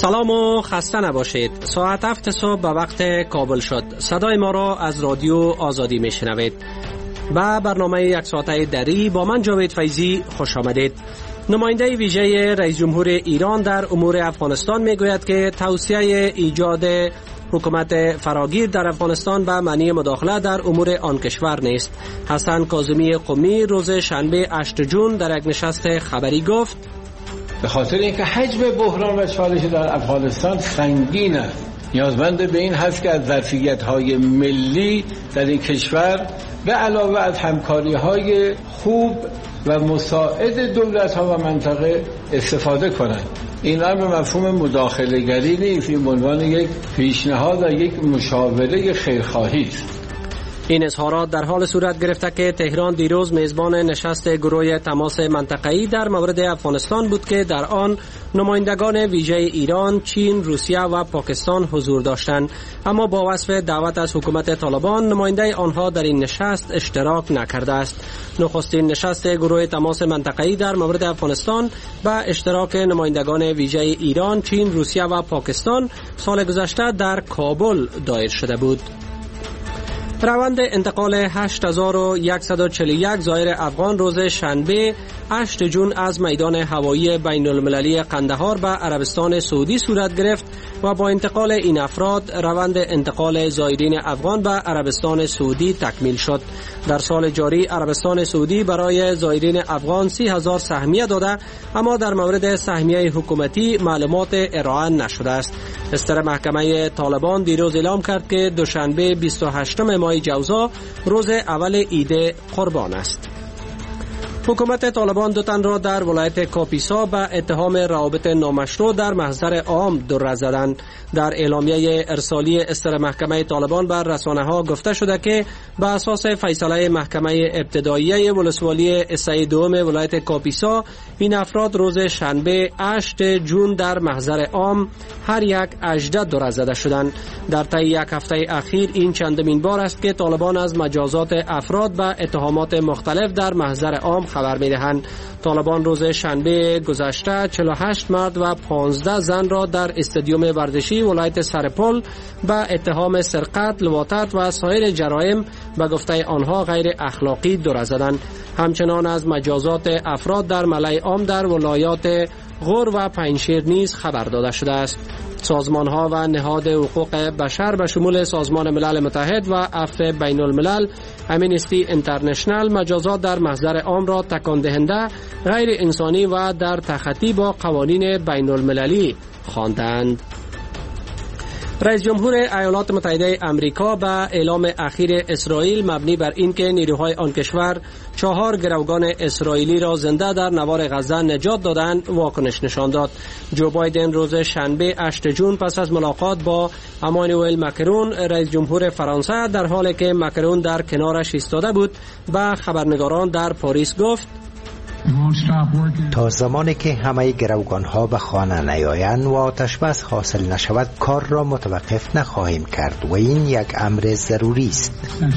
سلام و خسته نباشید. ساعت 7 صبح به وقت کابل شد. صدای ما را از رادیو آزادی میشنوید. با برنامه یک ساعته دری با من جاوید فیضی خوش آمدید. نماینده ویژه رئیس جمهور ایران در امور افغانستان میگوید که توصیه ایجاد حکومت فراگیر در افغانستان به معنی مداخله در امور آن کشور نیست. حسن کاظمی قمی روز شنبه 8 جون در یک نشست خبری گفت به خاطر اینکه حجم بحران و چالش در افغانستان سنگین است، نیازمند به این هست که از ظرفیت‌های ملی در این کشور به علاوه از همکاری‌های خوب و مساعد دولت‌ها و منطقه استفاده کنند. این امر به مفهوم مداخله‌گری نیست، این به عنوان یک پیشنهاد و یک مشاوره خیرخواهی است. این اظهارات در حال صورت گرفته که تهران دیروز میزبان نشست گروه تماس منطقه‌ای در مورد افغانستان بود که در آن نمایندگان ویژه ایران، چین، روسیه و پاکستان حضور داشتند، اما با وصف دعوت از حکومت طالبان نماینده آنها در این نشست اشتراک نکرده است. نخستین نشست گروه تماس منطقه‌ای در مورد افغانستان با اشتراک نمایندگان ویژه ایران، چین، روسیه و پاکستان سال گذشته در کابل دایر شده بود. روند انتقال 8141 زائر افغان روز شنبه 8 جون از میدان هوایی بین المللی قندهار به عربستان سعودی صورت گرفت و با انتقال این افراد روند انتقال زائرین افغان به عربستان سعودی تکمیل شد. در سال جاری عربستان سعودی برای زائرین افغان 30,000 سهمیه داده، اما در مورد سهمیه حکومتی معلومات ارائه نشده است. استر محکمه طالبان دیروز اعلام کرد که دوشنبه 28 ماه جوزا روز اول عید قربان است. حکومت طالبان دو تن را در ولایت کاپیسا به اتهام روابط نامشروع در محضر عام در زدند. در اعلامیه ارسالی استر محکمه طالبان بر رسانه‌ها گفته شده که به اساس فیصله محکمه ابتداییه ولسوالی اسعی دوم ولایت کاپیسا این افراد روز شنبه 8 جون در محضر عام هر یک 18 در زده شدند. در طی یک هفته اخیر این چندمین بار است که طالبان از مجازات افراد به اتهامات مختلف در محضر عام خبر می‌دهند. طالبان روز شنبه گذشته 48 مرد و 15 زن را در استادیوم ورزشی ولایت سرپل به اتهام سرقت، لواطت و سایر جرایم به گفته آنها غیر اخلاقی در زدند. همچنان از مجازات افراد در ملأ عام در ولایات غور و پنجشیر نیز خبر داده شده است. سازمان‌ها و نهاد حقوق بشر به شمول سازمان ملل متحد و عفو بین الملل، امنستی اینترنشنال مجازات در محضر عام را تکان دهنده، غیر انسانی و در تخطی با قوانین بین المللی خواندند. رئیس جمهور ایالات متحده آمریکا به اعلام اخیر اسرائیل مبنی بر اینکه نیروهای آن کشور 4 گروگان اسرائیلی را زنده در نوار غزه نجات دادند واکنش نشان داد. جو بایدن روز شنبه 8 جون پس از ملاقات با امانوئل مکرون رئیس جمهور فرانسه در حالی که مکرون در کنارش ایستاده بود به خبرنگاران در پاریس گفت تا زمانی که همه گروگان‌ها به خانه نیایند و آتش بس حاصل نشود کار را متوقف نخواهیم کرد و این یک امر ضروری است.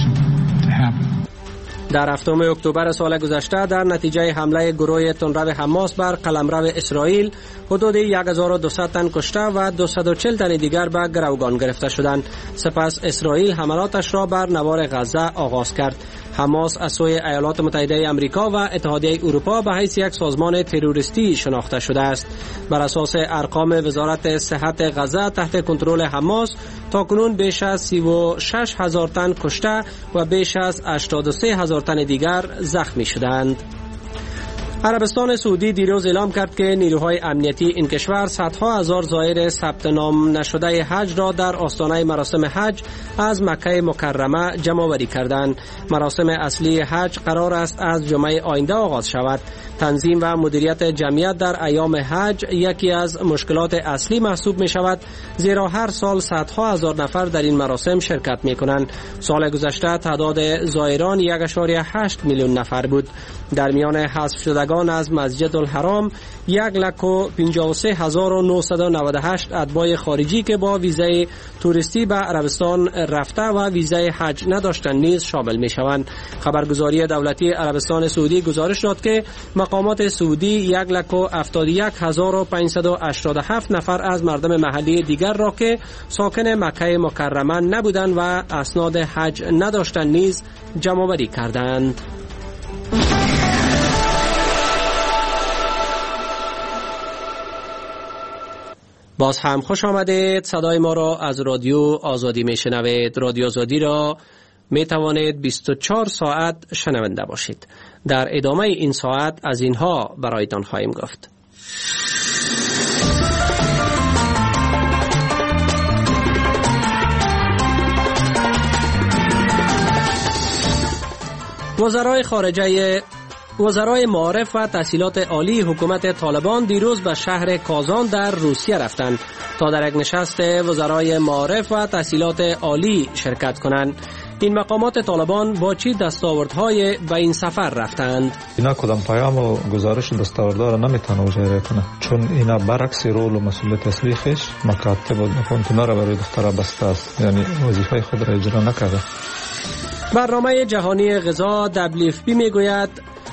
در 7 اکتبر سال گذشته در نتیجه حمله گروه تندرو حماس بر قلمرو اسرائیل حدود 1200 تن کشته و 240 تن دیگر به گروگان گرفته شدند. سپس اسرائیل حملاتش را بر نوار غزه آغاز کرد. حماس از سوی ایالات متحده آمریکا و اتحادیه اروپا به حیث یک سازمان تروریستی شناخته شده است. بر اساس ارقام وزارت صحت غزه تحت کنترل حماس تاکنون بیش از 36,000 تن کشته و بیش از 83,000 تن دیگر زخمی شدند. عربستان سعودی دیروز اعلام کرد که نیروهای امنیتی این کشور صدها هزار زائر ثبت نام نشده حج را در آستانه مراسم حج از مکه مکرمه جمع آوری کردند. مراسم اصلی حج قرار است از جمعه آینده آغاز شود. تنظیم و مدیریت جمعیت در ایام حج یکی از مشکلات اصلی محسوب می شود، زیرا هر سال صدها هزار نفر در این مراسم شرکت می کنند. سال گذشته تعداد زائران 1.8 میلیون نفر بود. در میان حذف شدگان طالبان از مسجد الحرام 1,53,998 اتباع خارجی که با ویزای توریستی به عربستان رفته و ویزای حج نداشتند نیز شامل می شوند. خبرگزاری دولتی عربستان سعودی گزارش داد که مقامات سعودی 1,71,587 نفر از مردم محلی دیگر را که ساکن مکه مکرمه نبودند و اسناد حج نداشتند نیز جمع‌آوری کردند. باز هم خوش آمدید. صدای ما را از رادیو آزادی میشنوید. رادیو آزادی را می توانید 24 ساعت شنونده باشید. در ادامه این ساعت از اینها برایتان خواهیم گفت. وزرای معارف و تحصیلات عالی حکومت طالبان دیروز به شهر کازان در روسیه رفتند تا در یک نشست وزرای معارف و تحصیلات عالی شرکت کنند. این مقامات طالبان با چی دستاوردهای به این سفر رفتند؟ اینا کدام پیام و گزارش دستاوردها را نمیتونه اجرا کنه، چون اینا برعکس رول و مسئولیت اصلی خویش مکاتب و کنتونا را برای دخترها بسته است، یعنی وظیفه خود را اجرا نکرده. برنامه جهانی غذا WFP میگوید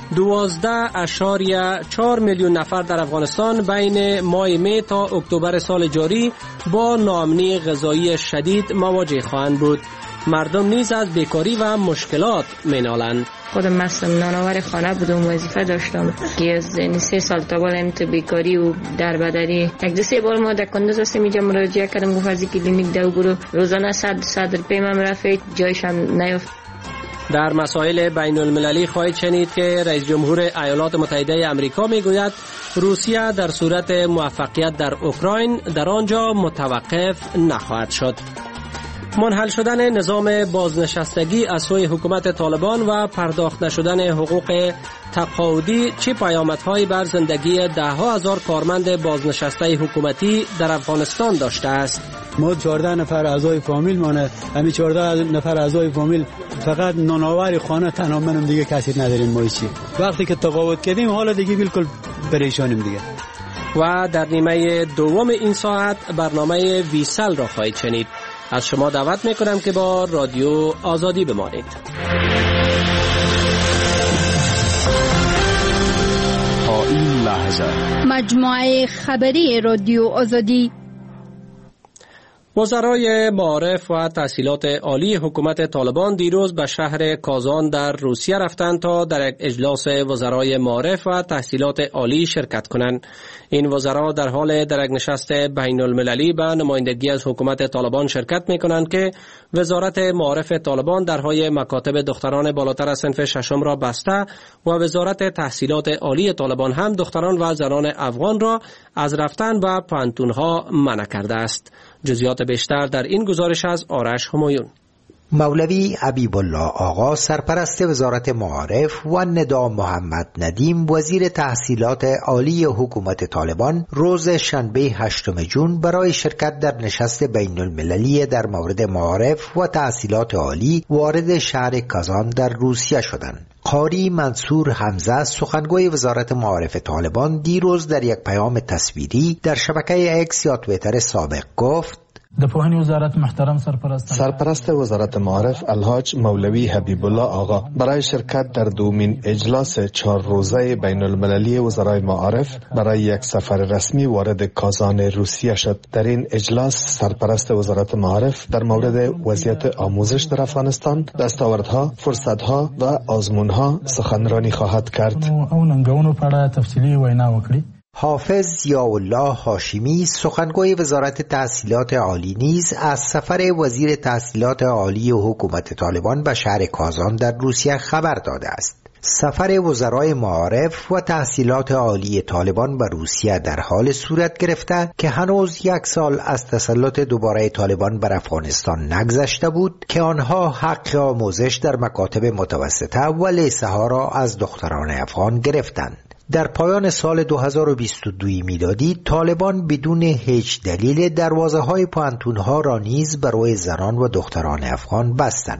12.4 میلیون نفر در افغانستان بین ماه می تا اکتبر سال جاری با ناامنی غذایی شدید مواجه خواهند بود. مردم نیز از بیکاری و مشکلات مینالند. خودم مثلا نانآور خانه بودم، وظیفه داشتم که از 3 سال تا بالم تو بیکاری و دربدری. یک دو سه بار ما در کندوز هستیم اینجا مراجعه کردم، گفت از کلینیک دو برو، روزانه 100 پیمم رفت، جایش هم نیافت. در مسائل بین المللی خواهید شنید که رئیس جمهور ایالات متحده آمریکا میگوید روسیه در صورت موفقیت در اوکراین در آنجا متوقف نخواهد شد. منحل شدن نظام بازنشستگی از سوی حکومت طالبان و پرداخت نشدن حقوق تقاعدی چه پیامدهایی بر زندگی ده‌ها هزار کارمند بازنشسته حکومتی در افغانستان داشته است؟ ما 14 نفر اعضای فامیل مانه، همین 14 نفر اعضای فامیل فقط نانآور خانه تنها منم، دیگه کسی نداریم. ما چی وقتی که تقاعد کردیم حالا دیگه بالکل پریشانیم دیگه. و در نیمه دوم این ساعت برنامه ویسل را خواهید شنید. از شما دعوت میکنم که با رادیو آزادی بمانید. تا این لحظه مجموعه خبری رادیو آزادی. وزرای معارف و تحصیلات عالی حکومت طالبان دیروز به شهر کازان در روسیه رفتند تا در یک اجلاس وزرای معارف و تحصیلات عالی شرکت کنند. این وزرا در حال در یک نشست بین المللی به نمایندگی از حکومت طالبان شرکت می کنند که وزارت معارف طالبان درهای مکاتب دختران بالاتر از صنف ششم را بسته و وزارت تحصیلات عالی طالبان هم دختران و زنان افغان را از رفتن به پانتونها منع کرده است. جزئیات بیشتر در این گزارش از آرش همایون. مولوی حبیب الله آقا سرپرست وزارت معارف و ندا محمد ندیم وزیر تحصیلات عالی حکومت طالبان روز شنبه 8 جون برای شرکت در نشست بین المللی در مورد معارف و تحصیلات عالی وارد شهر کازان در روسیه شدند. قاری منصور حمزه سخنگوی وزارت معارف طالبان دیروز در یک پیام تصویری در شبکه اکس یا توییتر سابق گفت: سرپرست وزارت معارف الحاج مولوی حبیب الله آقا برای شرکت در دومین اجلاس 4 روزه بین المللی وزرای معارف برای یک سفر رسمی وارد کازان روسیه شد. در این اجلاس سرپرست وزارت معارف در مورد وضعیت آموزش در افغانستان، دستاوردها، فرصتها و آزمونها سخنرانی خواهد کرد. حافظ ضیاءالله هاشمی سخنگوی وزارت تحصیلات عالی نیز از سفر وزیر تحصیلات عالی حکومت طالبان به شهر کازان در روسیه خبر داده است. سفر وزرای معارف و تحصیلات عالی طالبان به روسیه در حال صورت گرفته که هنوز 1 سال از تسلط دوباره طالبان بر افغانستان نگذشته بود که آنها حق آموزش در مکاتب متوسطه و لیسه ها را از دختران افغان گرفتند. در پایان سال 2022 میلادی طالبان بدون هیچ دلیل دروازه‌های پانتون‌ها را نیز برای زنان و دختران افغان بستند.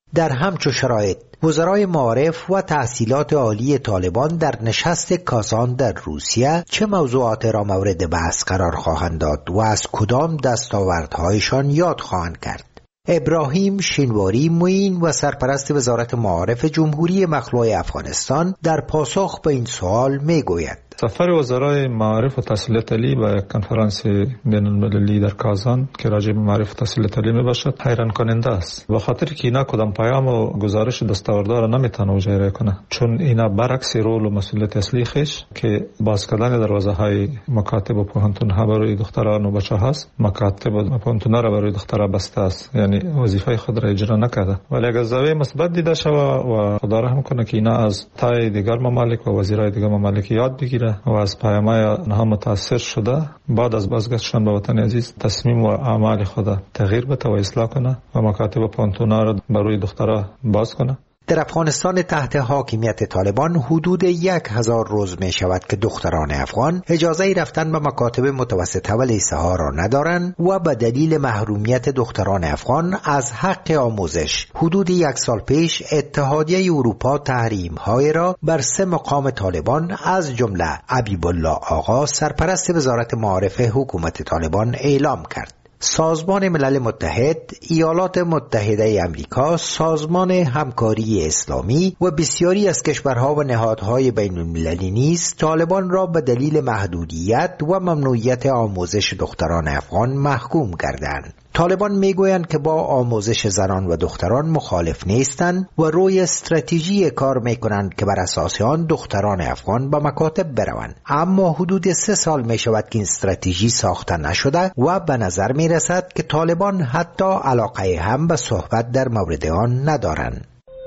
در همچو شرایط وزرای معارف و تحصیلات عالی طالبان در نشست کازان در روسیه چه موضوعات را مورد بحث قرار خواهند داد و از کدام دستاوردهایشان یاد خواهند کرد؟ ابراهیم شینواری معین و سرپرست وزارت معارف جمهوری مخلوع افغانستان در پاسخ به این سوال میگوید: سفر وزرای معارف و تحصیلات عالی به کنفرانس بین‌المللی در کازان که راجع به معارف و تحصیلات عالی میباشد حیران کننده است، به خاطر که اینا کدام پیام و گزارش دستاوردها را نمیتونه اجرا کنه، چون اینا برعکس رول و مسئولیت اصلی خیش که باز کردن دروازه‌های مکاتب و پوهنتون‌ها برای دختران و بچه‌ها است، مکاتب و پوهنتون‌ها را برای دخترها بسته است، یعنی وظیفه خود را اجرا نکرده. ولی اگر زاویه مثبت دیده شود و خدا رحم کنه که اینا از تای دیگر ممالک و وزیرای دیگر ممالک یاد بگیره و از پیام‌های آنها متاثر شده، بعد از بازگشتشان به وطن عزیز تصمیم و اعمال خود تغییر بده و اصلاح کنه و مکاتب و پوهنتون‌ها را برای دخترها باز کنه. در افغانستان تحت حاکمیت طالبان حدود 1000 روز می شود که دختران افغان اجازه رفتن به مکاتب متوسطه و لیسه ها را ندارند و به دلیل محرومیت دختران افغان از حق آموزش حدود 1 سال پیش اتحادیه اروپا تحریم های را بر 3 مقام طالبان از جمله حبیب الله آقا سرپرست وزارت معارف حکومت طالبان اعلام کرد. سازمان ملل متحد، ایالات متحده امریکا، سازمان همکاری اسلامی و بسیاری از کشورها و نهادهای بین المللی نیز طالبان را به دلیل محدودیت و ممنوعیت آموزش دختران افغان محکوم کردند. طالبان میگویند که با آموزش زنان و دختران مخالف نیستند و روی استراتژی کار میکنند که بر اساس آن دختران افغان به مکاتب بروند، اما حدود 3 سال می شود که این استراتژی ساخته نشده و به نظر می رسد که طالبان حتی علاقه هم به صحبت در مورد آن ندارند.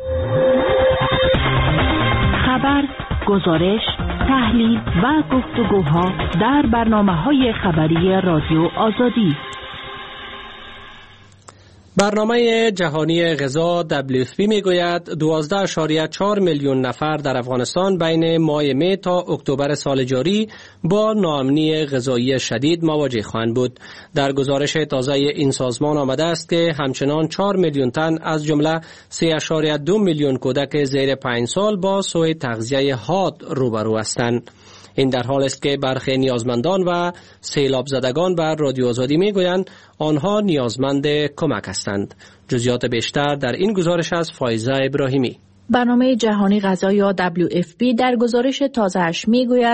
خبر، گزارش، تحلیل و گفتگوها در برنامه‌های خبری رادیو آزادی. برنامه جهانی غذا WFP میگوید 12.4 میلیون نفر در افغانستان بین ماه می تا اکتبر سال جاری با ناامنی غذایی شدید مواجه خواهند بود. در گزارش تازه این سازمان آمده است که همچنان 4 میلیون تن از جمله 3.2 میلیون کودک زیر 5 سال با سوء تغذیه حاد روبرو هستند. این در حال است که برخی نیازمندان و سیلاب زدگان بر رادیو آزادی میگویند آنها نیازمند کمک هستند. جزئیات بیشتر در این گزارش از فایزه ابراهیمی. برنامه جهانی غذا یا WFP در گزارش تازه‌اش میگوید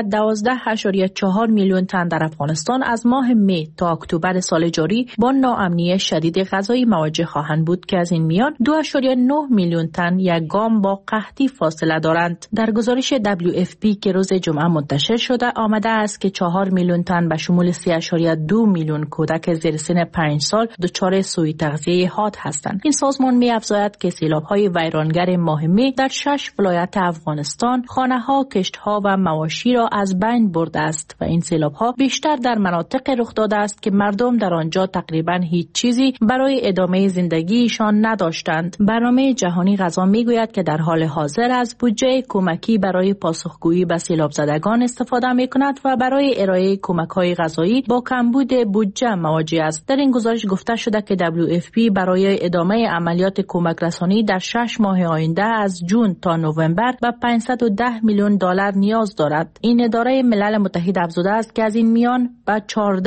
12.4 میلیون تن در افغانستان از ماه می تا اکتبر سال جاری با ناامنی شدید غذایی مواجه خواهند بود که از این میان 2.9 میلیون تن یک گام با قحطی فاصله دارند. در گزارش WFP که روز جمعه منتشر شده آمده است که 4 میلیون تن به شمول 3.2 میلیون کودک زیر سن 5 سال دچار سوء تغذیه حاد هستند. این سازمان می‌افزاید که سیلاب‌های ویرانگر ماه می در 6 ولایت افغانستان خانه‌ها، کشت‌ها و مواشی را از بین برده است و این سیلاب‌ها بیشتر در مناطق رخ داده است که مردم در آنجا تقریباً هیچ چیزی برای ادامه زندگیشان نداشتند. برنامه جهانی غذا میگوید که در حال حاضر از بودجه کمکی برای پاسخگویی به سیلاب زدگان استفاده می‌کند و برای ارائه کمک‌های غذایی با کمبود بودجه مواجه است. در این گزارش گفته شده که WFP برای ادامه عملیات کمک رسانی در 6 ماه آینده از جون تا نوامبر به 510 میلیون دلار نیاز دارد. این اداره ملل متحد افزوده است که از این میان به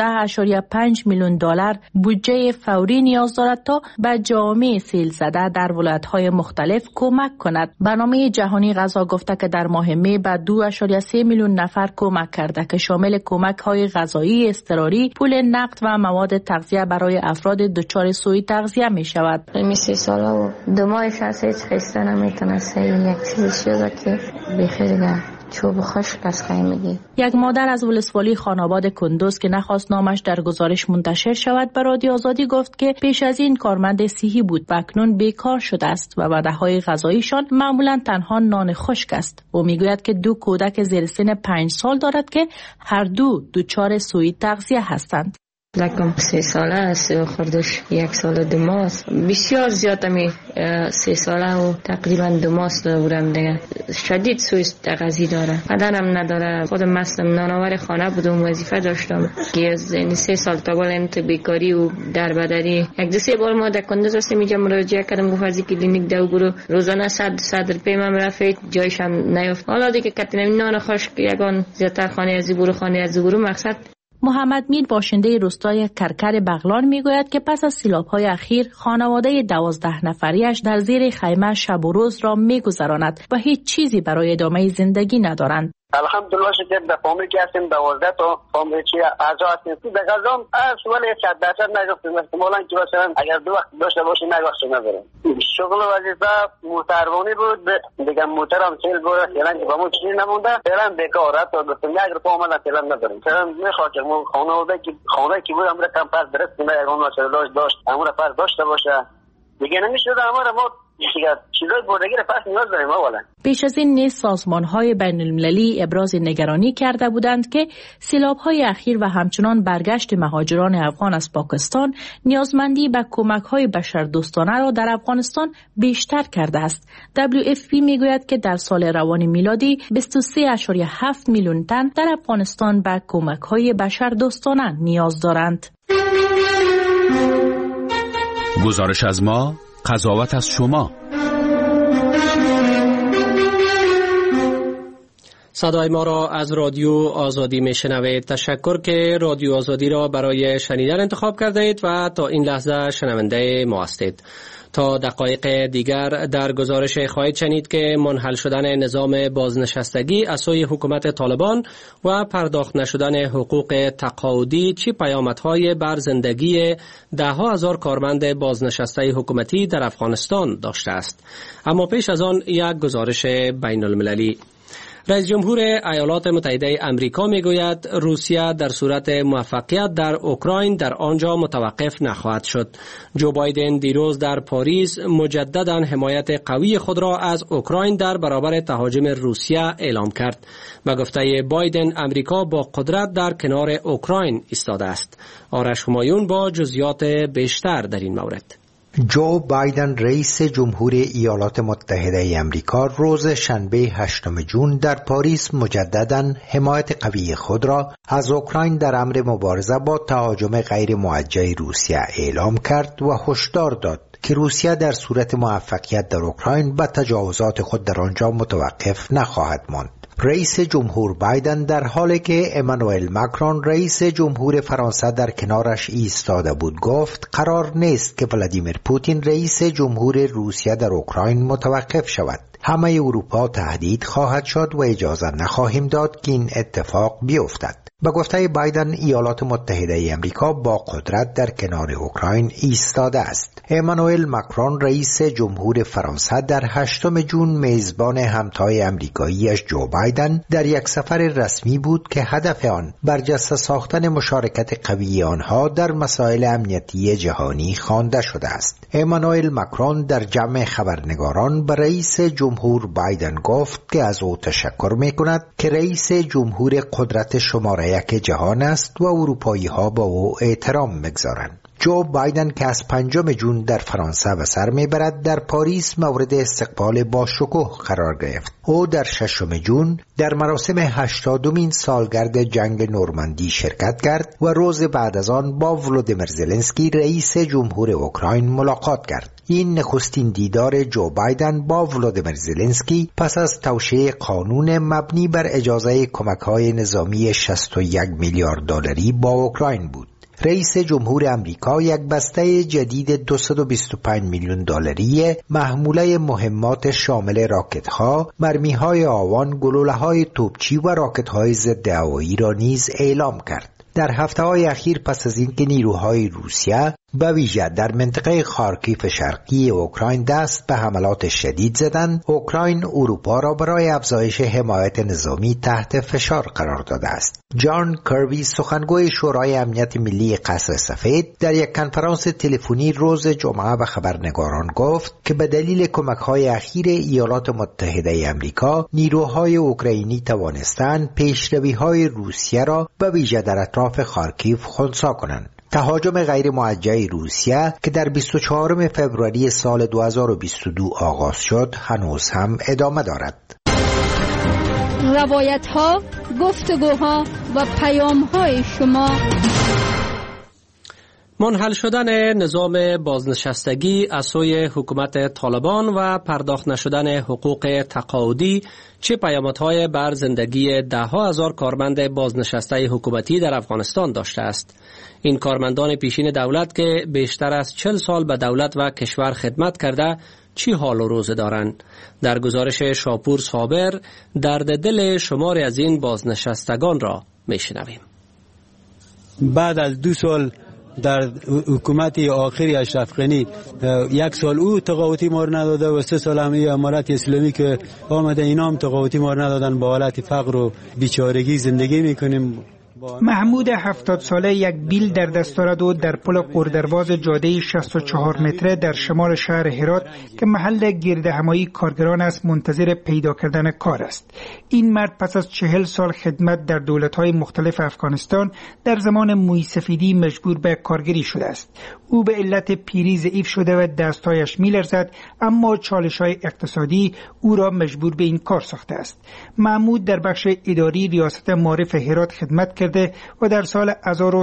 14.5 میلیون دلار بودجه فوری نیاز دارد تا به جامعه سیل زده در ولایت‌های مختلف کمک کند. برنامه جهانی غذا گفته که در ماه می به 2.3 میلیون نفر کمک کرده که شامل کمک‌های غذایی اضطراری، پول نقد و مواد تغذیه برای افراد دچار سوء تغذیه می شود. 3 سال و 2 ماهش هست هیچ خسته نمیتونه یک چیز شده که بخیر چوب خشک از خیمگی. یک مادر از ولسوالی خاناباد کندوز که نخواست نامش در گزارش منتشر شود به رادیو آزادی گفت که پیش از این کارمند صحی بود و اکنون بیکار شده است و وعده‌های غذاییشان معمولا تنها نان خشک است. او میگوید که 2 کودک زیر سن 5 سال دارد که هر دو دچار سوء تغذیه هستند. لکم 3 ساله است و خردش 1 سال 2 ماه است. بسیار زیاد می 3 ساله و تقریبا 2 ماه بودم دیگه. شدید سوء تغذیه داره، بدنم نداره. خودم مثلا نانآور خانه بودم، وظیفه داشتم که از 3 سال تا بالا بیکاری و دربدری. 1-2 بار ما در کندوز هستیم اینجا مراجعه کردم، گفت از کلینیک دو برو، روزانه 100 روپیه من رفت، جایش هم نیافت. حالا دیگه کتنم نان خوش یگان زیاتر خانه از برو خانه از برو. مقصد محمد میر باشنده روستای کرکر بغلان میگوید که پس از سیلاب‌های اخیر خانواده 12 نفریش در زیر خیمه شب و روز را میگذراند و هیچ چیزی برای ادامه زندگی ندارند. الحمدلله شکر در فامیل که هستیم 12 تا فامیل چی اعضا هستیم. در غذام ولی 100% نگفتیم. احتمالاً که مثلا اگر 2 وقت داشته باشیم نگفتیم نداریم. شغل و وظیفه موتروانی بود، دیگه موترم سیل بود، فعلا که با ما چیزی نمونده، فعلا بیکار است. گفتم 1 روپیه اومدن فعلا نداریم. فعلا میخواد که خانواده که بود امر کم پس درست کنه، اگر اون مسئله داشت امر پس داشته باشه دیگه نمیشد. امر ما چیزای بردگی را پس نیاز داریم. اولا پیش از این نیز سازمان‌های بین‌المللی ابراز نگرانی کرده بودند که سیلاب‌های اخیر و همچنان برگشت مهاجران افغان از پاکستان نیازمندی به کمک‌های بشردوستانه را در افغانستان بیشتر کرده است. WFP میگوید که در سال روان میلادی 23.7 میلیون تن در افغانستان به کمک‌های بشردوستانه نیاز دارند. گزارش از ما، قضاوت از شما. صدای ما را از رادیو آزادی میشنوید. تشکر که رادیو آزادی را برای شنیدن انتخاب کرده اید و تا این لحظه شنونده ما هستید. تا دقایق دیگر در گزارش خواهید شنید که منحل شدن نظام بازنشستگی از سوی حکومت طالبان و پرداخت نشدن حقوق تقاعدی چه پیامدهای بر زندگی 10,000 کارمند بازنشسته حکومتی در افغانستان داشته است. اما پیش از آن یک گزارش بین المللی. رئیس جمهور ایالات متحده امریکا میگوید روسیه در صورت موفقیت در اوکراین در آنجا متوقف نخواهد شد. جو بایدن دیروز در پاریس مجددا حمایت قوی خود را از اوکراین در برابر تهاجم روسیه اعلام کرد. به گفته بایدن امریکا با قدرت در کنار اوکراین ایستاده است. آرش همایون با جزئیات بیشتر در این مورد. جو بایدن رئیس جمهور ایالات متحده امریکا روز شنبه 8 جون در پاریس مجدداً حمایت قوی خود را از اوکراین در امر مبارزه با تهاجم غیر موجه روسیه اعلام کرد و هشدار داد که روسیه در صورت موفقیت در اوکراین به تجاوزات خود در آنجا متوقف نخواهد ماند. رئیس جمهور بایدن در حالی که امانوئل ماکرون رئیس جمهور فرانسه در کنارش ایستاده بود گفت قرار نیست که ولادیمیر پوتین رئیس جمهور روسیه در اوکراین متوقف شود. همه اروپا تهدید خواهد شد و اجازه نخواهیم داد که این اتفاق بیفتد. به گفته بایدن ایالات متحده امریکا با قدرت در کنار اوکراین ایستاده است. امانوئل ماکرون رئیس جمهور فرانسه در 8 جون میزبان همتای امریکاییش جو بایدن در یک سفر رسمی بود که هدف آن برجسته ساختن مشارکت قوی آنها در مسائل امنیتی جهانی خوانده شده است. امانوئل ماکرون در جمع خبرنگاران به رئیس جمهور بایدن گفت که از او تشکر می‌کند که رئیس جمهور قدرت شماره 1 جهان است و اروپایی ها با او احترام می‌گذارند. جو بایدن که از 5 جون در فرانسه به سر میبرد در پاریس مورد استقبال با شکوه قرار گرفت. او در 6 جون در مراسم 80مین سالگرد جنگ نورماندی شرکت کرد و روز بعد از آن با ولودیمیر زلنسکی رئیس جمهور اوکراین ملاقات کرد. این نخستین دیدار جو بایدن با ولودیمیر زلنسکی پس از توشیح قانون مبنی بر اجازه کمک‌های نظامی 61 میلیارد دلاری با اوکراین بود. رئیس جمهور امریکا یک بسته جدید 225 میلیون دلاری محموله مهمات شامل راکت‌ها، مرمی‌های آوان، گلوله‌های توپچی و راکت‌های ضد هوایی را نیز اعلام کرد. در هفته‌های اخیر پس از اینکه نیروهای روسیه به ویژه در منطقه خارکیف شرقی اوکراین دست به حملات شدید زدند، اوکراین اروپا را برای افزایش حمایت نظامی تحت فشار قرار داده است. جان کربی سخنگوی شورای امنیت ملی قصر سفید در یک کنفرانس تلفنی روز جمعه به خبرنگاران گفت که به دلیل کمک‌های اخیر ایالات متحده آمریکا نیروهای اوکراینی توانستند پیشروی‌های روسیه را به ویژه در اطراف خارکیف خنثی کنند. تهاجم غیر موجه روسیه که در 24 فوریه سال 2022 آغاز شد هنوز هم ادامه دارد. روایت‌ها، گفتگوها و پیام‌های شما. منحل شدن نظام بازنشستگی از سوی حکومت طالبان و پرداخت نشدن حقوق تقاعدی چه پیامدهای بر زندگی ده‌ها هزار کارمند بازنشسته حکومتی در افغانستان داشته است؟ این کارمندان پیشین دولت که بیشتر از 40 سال به دولت و کشور خدمت کرده چی حال و روز دارند؟ در گزارش شاپور صابر درد دل شماری از این بازنشستگان را میشنویم. بعد از 2 سال در حکومت آخری اشرف غنی 1 سال او تقاعدی ما رو نداده و 3 سال هم امارت اسلامی که آمده اینا هم تقاعدی ما رو ندادن. با حالت فقر و بیچارگی زندگی میکنیم. محمود 70 ساله یک بیل در دست دارد و در پل قردرواز جاده 64 متره در شمال شهر هرات که محل گردهمایی کارگران است منتظر پیدا کردن کار است. این مرد پس از 40 سال خدمت در دولت‌های مختلف افغانستان در زمان مویسفیدی مجبور به کارگری شده است. او به علت پیری ضعیف شده و دستایش می‌لرزد، اما چالش‌های اقتصادی او را مجبور به این کار ساخته است. محمود در بخش اداری ریاست معارف هرات خدمت کرده و در سال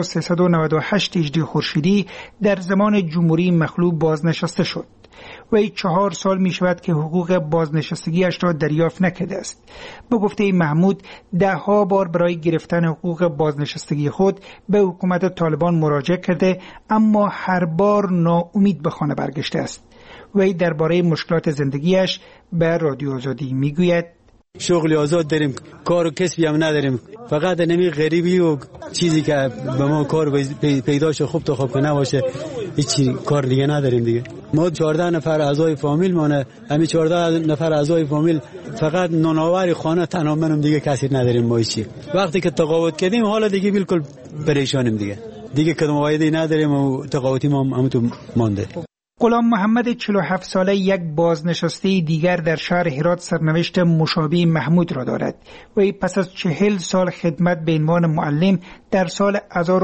1398 هجری خورشیدی در زمان جمهوری مخلوع بازنشسته شد. وی 4 سال می شود که حقوق بازنشستگیش را دریافت نکرده است. به گفته محمود 10 بار برای گرفتن حقوق بازنشستگی خود به حکومت طالبان مراجعه کرده، اما هر بار ناامید به خانه برگشته است. وی درباره مشکلات زندگیش به رادیو آزادی می گوید: شغل آزاد داریم، کار و کسبی هم نداریم، فقط نمی غریبی و چیزی که به ما کار پیداش خوب تا خوب نباشه هیچ کار دیگه نداریم دیگه. ما 14 نفر اعضای فامیل مانه، همین 14 نفر اعضای فامیل فقط نانآور خانه تنها منم دیگه کسی نداریم. ما هیچی وقتی که تقاعد کردیم حالا دیگه بالکل پریشانیم دیگه کدوم وایدی نداریم و تقاعدی ما هم تو مانده. غلام محمد 47 ساله یک بازنشسته دیگر در شهر هرات سرنوشت مشابه محمود را دارد. وی پس از 40 سال خدمت به عنوان معلم در سال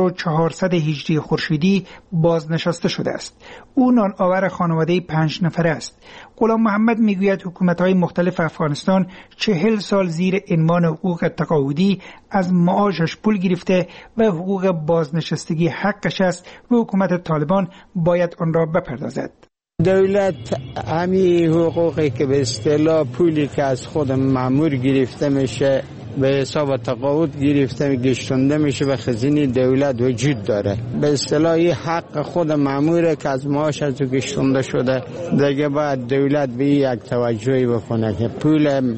1400 هجری خورشیدی بازنشسته شده است. او نان آور خانواده 5 نفره است. غلام محمد میگوید حکومت‌های مختلف افغانستان 40 سال زیر عنوان حقوق تقاعدی از معاشش پول گرفته و حقوق بازنشستگی حقش است و حکومت طالبان باید آن را بپردازد. دولت همین حقوقی که به اصطلاح پولی که از خود مأمور گرفته میشه به حساب تقاعد گرفته گشتونده میشه به خزینه دولت وجود داره. به اصطلاح حق خود مأموره که از معاش از گشتونده شده. دیگه باید دولت به یک توجهی بکنه که پول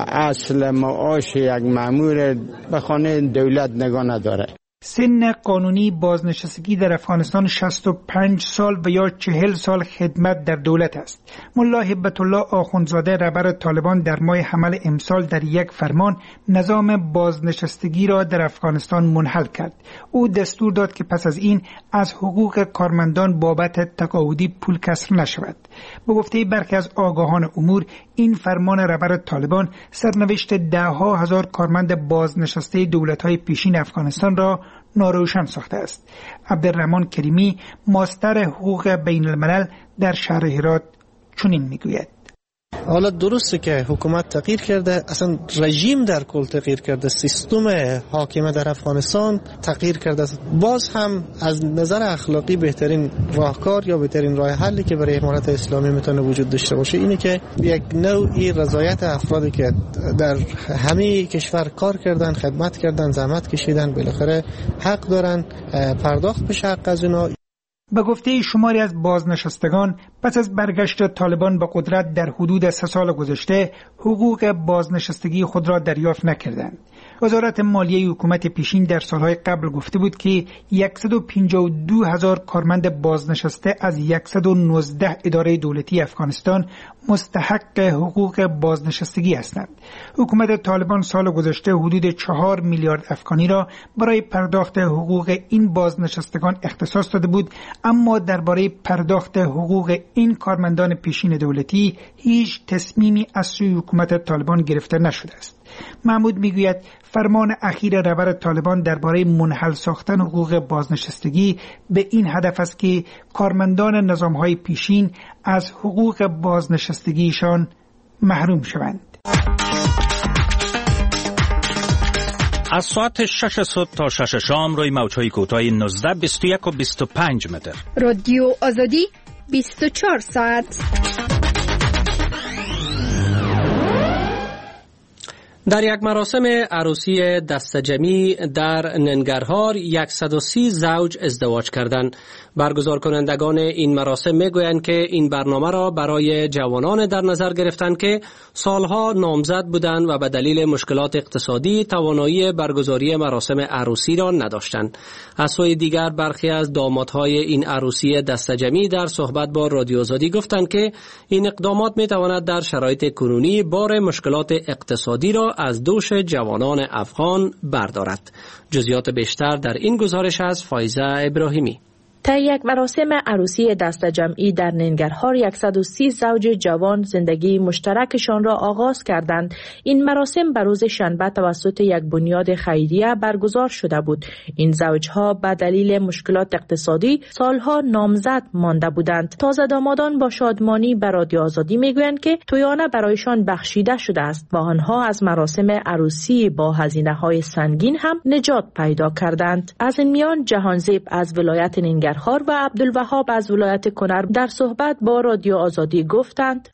اصل معاش یک مأمور به خانه دولت نگاه نداره. سن قانونی بازنشستگی در افغانستان 65 سال و یا 40 سال خدمت در دولت است. ملا هبت الله آخوندزاده رهبر طالبان در ماه حمل امسال در یک فرمان نظام بازنشستگی را در افغانستان منحل کرد. او دستور داد که پس از این از حقوق کارمندان بابت تقاعدی پول کسر نشود. به گفته برخی از آگاهان امور این فرمان رهبر طالبان سرنوشت 10,000 کارمند بازنشسته دولت‌های پیشین افغانستان را ناروشن ساخته است. عبدالرحمن کریمی ماستر حقوق بین الملل در شهر هرات چنین میگوید: حالا درسته که حکومت تغییر کرده، اصلا رژیم در کل تغییر کرده، سیستم حاکمه در افغانستان تغییر کرده. باز هم از نظر اخلاقی بهترین راهکار یا بهترین راه حلی که برای امارت اسلامی میتونه وجود داشته باشه اینه که یک نوعی رضایت افرادی که در همه کشور کار کردن، خدمت کردن، زحمت کشیدن، بالاخره حق دارن پرداخت بشه حق از اونا. به گفته شماری از بازنشستگان پس از برگشت طالبان به قدرت در حدود 3 سال گذشته حقوق بازنشستگی خود را دریافت نکردند. وزارت مالیه حکومت پیشین در سالهای قبل گفته بود که 152,000 کارمند بازنشسته از 119 اداره دولتی افغانستان مستحق حقوق بازنشستگی هستند. حکومت طالبان سال گذشته حدود 4 میلیارد افغانی را برای پرداخت حقوق این بازنشستگان اختصاص داده بود، اما درباره پرداخت حقوق این کارمندان پیشین دولتی هیچ تصمیمی از سوی حکومت طالبان گرفته نشده است. محمود میگوید فرمان اخیر رهبر طالبان درباره منحل ساختن حقوق بازنشستگی به این هدف است که کارمندان نظام‌های پیشین از حقوق بازنشستگیشان محروم شوند. از ساعت 6 صبح تا 6 شام روی موج‌های کوتاه 19 21 و 25 متر. رادیو آزادی 24 ساعت. در یک مراسم عروسی دسته‌جمعی در ننگرهار 130 زوج ازدواج کردند. برگزار کنندگان این مراسم میگویند که این برنامه را برای جوانان در نظر گرفتند که سالها نامزد بودند و به دلیل مشکلات اقتصادی توانایی برگزاری مراسم عروسی را نداشتند. از سوی دیگر برخی از دامادهای این عروسی دسته‌جمعی در صحبت با رادیو آزادی گفتند که این اقدامات میتواند در شرایط کنونی بار مشکلات اقتصادی را از دوش جوانان افغان بردارد. جزئیات بیشتر در این گزارش از فایزه ابراهیمی. طی یک مراسم عروسی دسته‌جمعی در ننگرهار 130 زوج جوان زندگی مشترکشان را آغاز کردند. این مراسم به روز شنبه توسط یک بنیاد خیریه برگزار شده بود. این زوجها به دلیل مشکلات اقتصادی سالها نامزد مانده بودند. تازه دامادان با شادمانی به رادیو آزادی میگویند که تویانه برایشان بخشیده شده است و آنها از مراسم عروسی با هزینه‌های سنگین هم نجات پیدا کردند. از این میان جهانزیب از ولایت ننگرهار و عبدالوهاب از ولایت کنر در صحبت با رادیو آزادی گفتند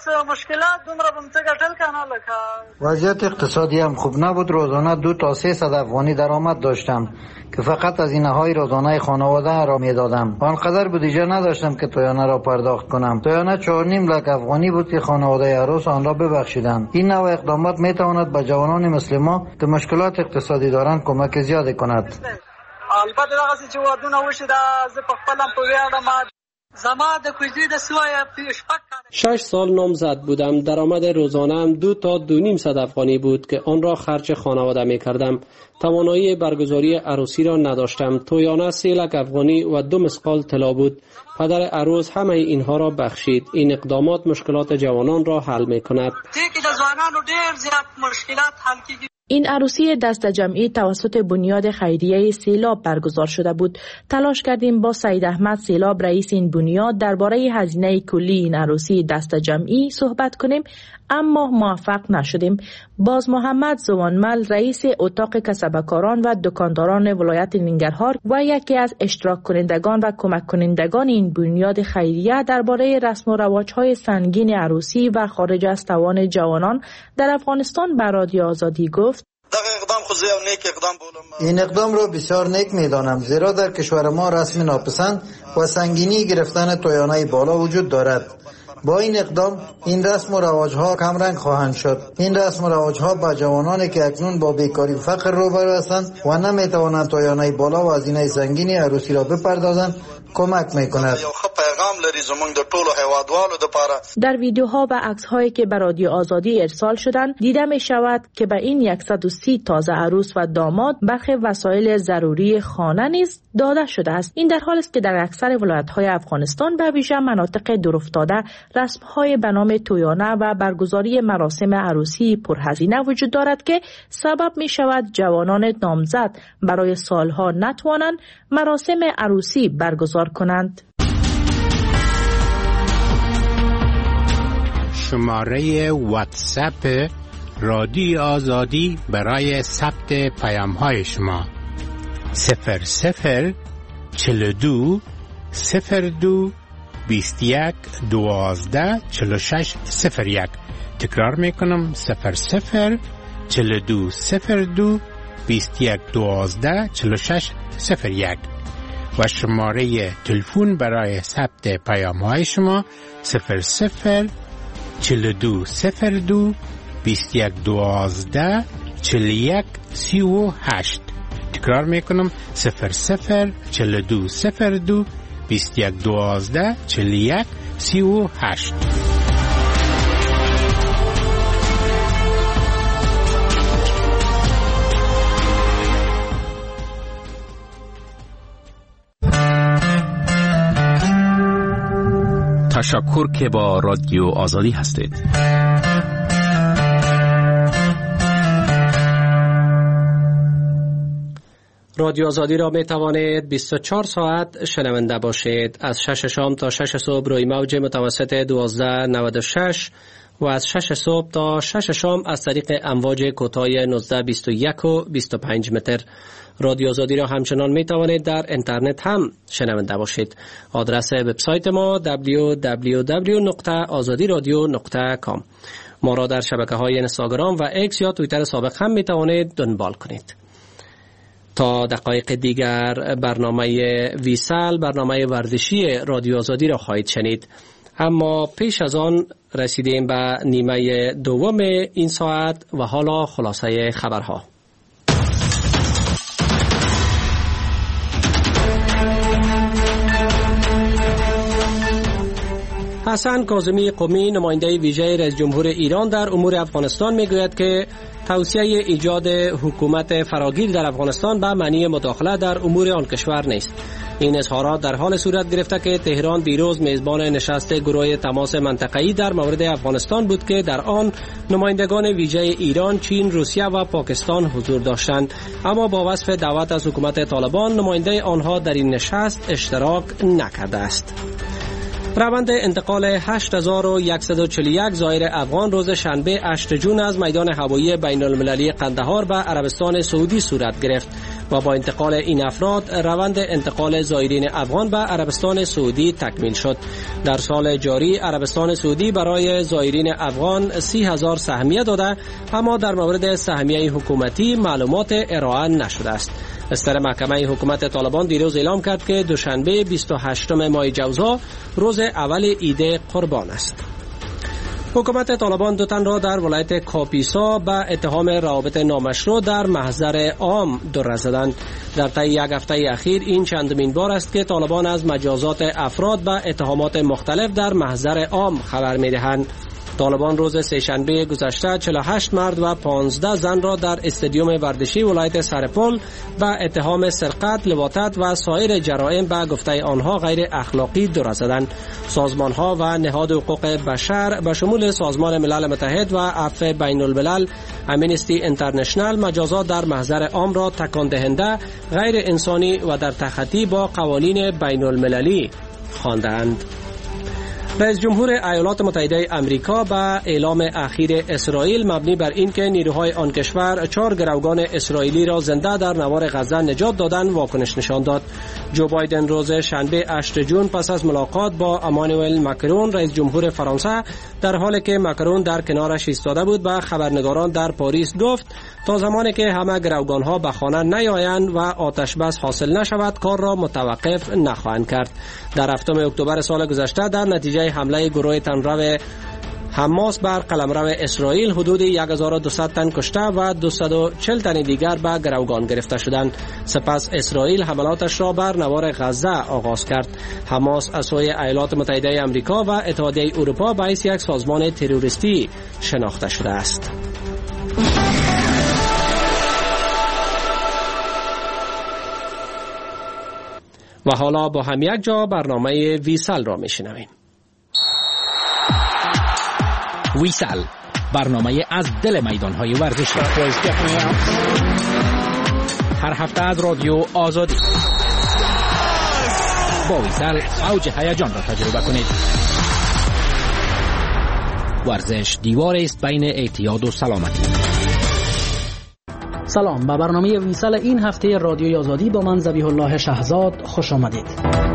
وضعیت اقتصادی هم خوب نبود. روزانه 2 تا 300 افغانی درآمد داشتم که فقط هزینه‌های روزانه خانواده را میدادم. آنقدر بودجه نداشتم که تویانه را پرداخت کنم. تویانه 4.5 لک افغانی بود که خانواده عروس آن را ببخشیدند. این نوع اقدامات میتواند به جوانان مثل ما که مشکلات اقتصادی دارند کمک زیادی کند. البته دغه چې ودونه وشي دا زه په خپلم په ویاړم زما د کوزي د سوای شپږ 6 سال نامزد بودم. درآمد روزانه‌ام 2 تا 2.5 افغانی بود که آن را خرج خانواده می کردم. توانایی برگزاری عروسی را نداشتم. تویانه 3 لک افغانی و 2 مسقال طلا بود. پدر عروس همه اینها را بخشید. این اقدامات مشکلات جوانان را حل می کند. این عروسی دسته‌جمعی توسط بنیاد خیریه سیلاب برگزار شده بود. تلاش کردیم با سید احمد سیلاب رئیس این بنیاد درباره هزینه کلی این عروسی دسته‌جمعی صحبت کنیم، اما موفق نشدیم. باز محمد زوانمل رئیس اتاق کسبکاران و دکانداران ولایت ننگرهار و یکی از اشتراک کنندگان و کمک کنندگان این بنیاد خیریه درباره رسم و رواج‌های سنگین عروسی و خارج از توان جوانان در افغانستان به رادیو آزادی گفت: این اقدام را بسیار نیک می‌دانم، زیرا در کشور ما رسم ناپسند و سنگینی گرفتن تویانه بالا وجود دارد. با این اقدام این رسم و رواج‌ها کم رنگ خواهند شد. این رسم و رواج‌ها با جوانانی که اکنون با بیکاری و فقر روبرو هستند و نمی‌توانند تویانه بالا و هزینه سنگین عروسی را بپردازند کمک می‌کند. در ویدیوها و عکس‌هایی که به رادیو آزادی ارسال شدند دیده می‌شود که به این 130 تازه عروس و داماد برخی وسایل ضروری خانه نیز داده شده است. این در حالی است که در اکثر ولایت‌های افغانستان به ویژه مناطق دورافتاده رسم‌های به نام تویانه و برگزاری مراسم عروسی پرهزینه وجود دارد که سبب می‌شود جوانان نامزد برای سالها نتوانند مراسم عروسی برگزار کنند. شماره واتساپ رادیو آزادی برای ثبت پیام‌های شما 00 42 02 21 12 46 01. تکرار میکنم 00 42 02 21 12 46 01 و شماره تلفن برای ثبت پیام‌های شما 00 42 02 21 12 41 38. تکرار میکنم 00 42 02 21 12 41 38. تشکر که با رادیو آزادی هستید. رادیو آزادی را می توانید 24 ساعت شنونده باشید. از 6 شام تا 6 صبح روی موج متوسط 1296 و از 6 صبح تا 6 شام از طریق امواج کوتاه 1921 و 25 متر. رادیو آزادی را همچنان می توانید در اینترنت هم شنونده باشید. آدرس وبسایت ما www.azadiradio.com. ما را در شبکه‌های اینستاگرام و اکس یا توییتر سابق هم می توانید دنبال کنید. تا دقایق دیگر برنامه ویسال، برنامه ورزشی رادیو آزادی را خواهید شنید. اما پیش از آن رسیدیم به نیمه دوم این ساعت و حالا خلاصه خبرها. حسن کاظمی قمی، نماینده ویژه رئیس جمهور ایران در امور افغانستان، میگوید که توصیه ایجاد حکومت فراگیر در افغانستان به معنی مداخله در امور آن کشور نیست. این اظهارات در حال صورت گرفته که تهران دیروز میزبان نشست گروه تماس منطقه‌ای در مورد افغانستان بود که در آن نمایندگان ویژه ایران، چین، روسیه و پاکستان حضور داشتند، اما با وصف دعوت از حکومت طالبان نماینده آنها در این نشست اشتراک نکرده است. روند انتقال 8141 زائر افغان روز شنبه 8 جون از میدان هوایی بین المللی قندهار به عربستان سعودی صورت گرفت و با انتقال این افراد روند انتقال زائرین افغان به عربستان سعودی تکمیل شد. در سال جاری عربستان سعودی برای زائرین افغان 30,000 سهمیه داده، اما در مورد سهمیه حکومتی معلومات ارائه نشده است. استر محکمه حکومت طالبان دیروز اعلام کرد که دوشنبه 28 ماه جوزا روز اول عید قربان است. حکومت طالبان دو تن را در ولایت کاپیسا به اتهام روابط نامشروع در محضر عام در زدند. در طی یک هفته اخیر این چندمین بار است که طالبان از مجازات افراد به اتهامات مختلف در محضر عام خبر می‌دهند. طالبان روز سه‌شنبه گذشته 48 مرد و 15 زن را در استادیوم ورزشی ولایت سرپل به اتهام سرقت، لواطت و سایر جرائم به گفته آنها غیر اخلاقی در زدند. سازمان‌ها و نهاد حقوق بشر به شمول سازمان ملل متحد و عفو بین الملل، امنستی اینترنشنال مجازات در محضر عام را تکان دهنده، غیر انسانی و در تخطی با قوانین بین المللی خواندند. رئیس جمهور ایالات متحده آمریکا به اعلام اخیر اسرائیل مبنی بر اینکه نیروهای آن کشور 4 گروگان اسرائیلی را زنده در نوار غزه نجات دادند واکنش نشان داد. جو بایدن روز شنبه 8 جون پس از ملاقات با امانوئل ماکرون رئیس جمهور فرانسه، در حالی که ماکرون در کنارش ایستاده بود، به خبرنگاران در پاریس گفت تا زمانی که همه گروگانها به خانه نیایند و آتش بس حاصل نشود کار را متوقف نخواهند کرد. در 7 اکتبر سال گذشته در نتیجه حمله گروه تنرو حماس بر قلمرو اسرائیل حدود 1200 تن کشته و 240 تن دیگر به گروگان گرفته شدند. سپس اسرائیل حملاتش را بر نوار غزه آغاز کرد. حماس از سوی ایالات متحده آمریکا و اتحادیه اروپا به حیث یک سازمان تروریستی شناخته شده است. و حالا با هم یک جا برنامه ویسال را میشنویم. ویسال، برنامه از دل میدانهای ورزشی. هر هفته از رادیو آزادی. با ویسال اوج هیجان را تجربه کنید. ورزش دیوار است بین اعتیاد و سلامتی. سلام، به برنامه ویسال این هفته رادیوی آزادی با من ذبیح الله شهزاد خوش آمدید.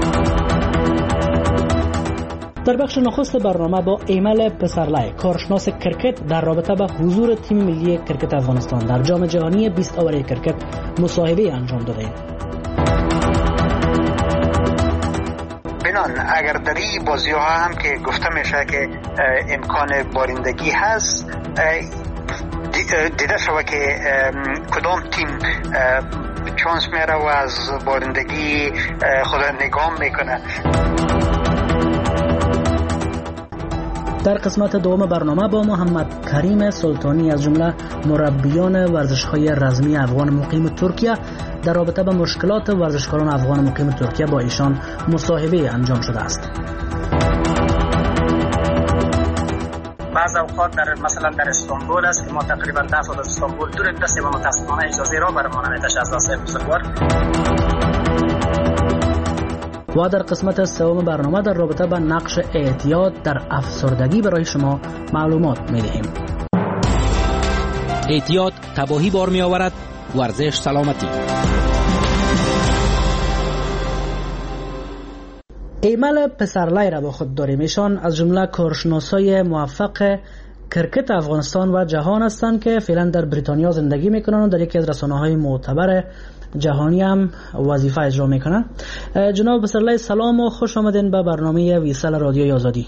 در بخش نخست برنامه با ایمل پسرلای، کارشناس کرکت، در رابطه با حضور تیم ملی کرکت افغانستان در جام جهانی 20 اوور کرکت مصاحبه انجام داده ایم. بنان اگر در این بازی ها هم که گفته میشه که امکان بارندگی هست، دیده شود که کدام تیم چانس میره و از بارندگی خود نگاه میکنه. در قسمت دوم برنامه با محمد کریم سلطانی از جمله مربیان ورزش‌های رزمی افغان مقیم ترکیه در رابطه با مشکلات ورزشکاران افغان مقیم ترکیه با ایشان مصاحبه انجام شده است. بعض اوقات در مثلا در استانبول است که ما تقریبا 10 ساعت از استانبول دور هستیم و متاسفانه اجازه را برمان نمیده از دست بزرگوار. و در قسمت سوم برنامه در رابطه با نقش اعتیاد در افسردگی برای شما معلومات می‌دهیم. اعتیاد تباهی بار می آورد، ورزش سلامتی. ایمل پسرلای را با خود داریم. ایشان از جمله کارشناسای موفق کرکت افغانستان و جهان هستند که فعلا در بریتانیا زندگی میکنن و در یکی از رسانه‌های معتبر جهانی هم وظیفه اجرا میکنن. جناب پسرلای سلام و خوش آمدین به برنامه ویسال رادیوی آزادی.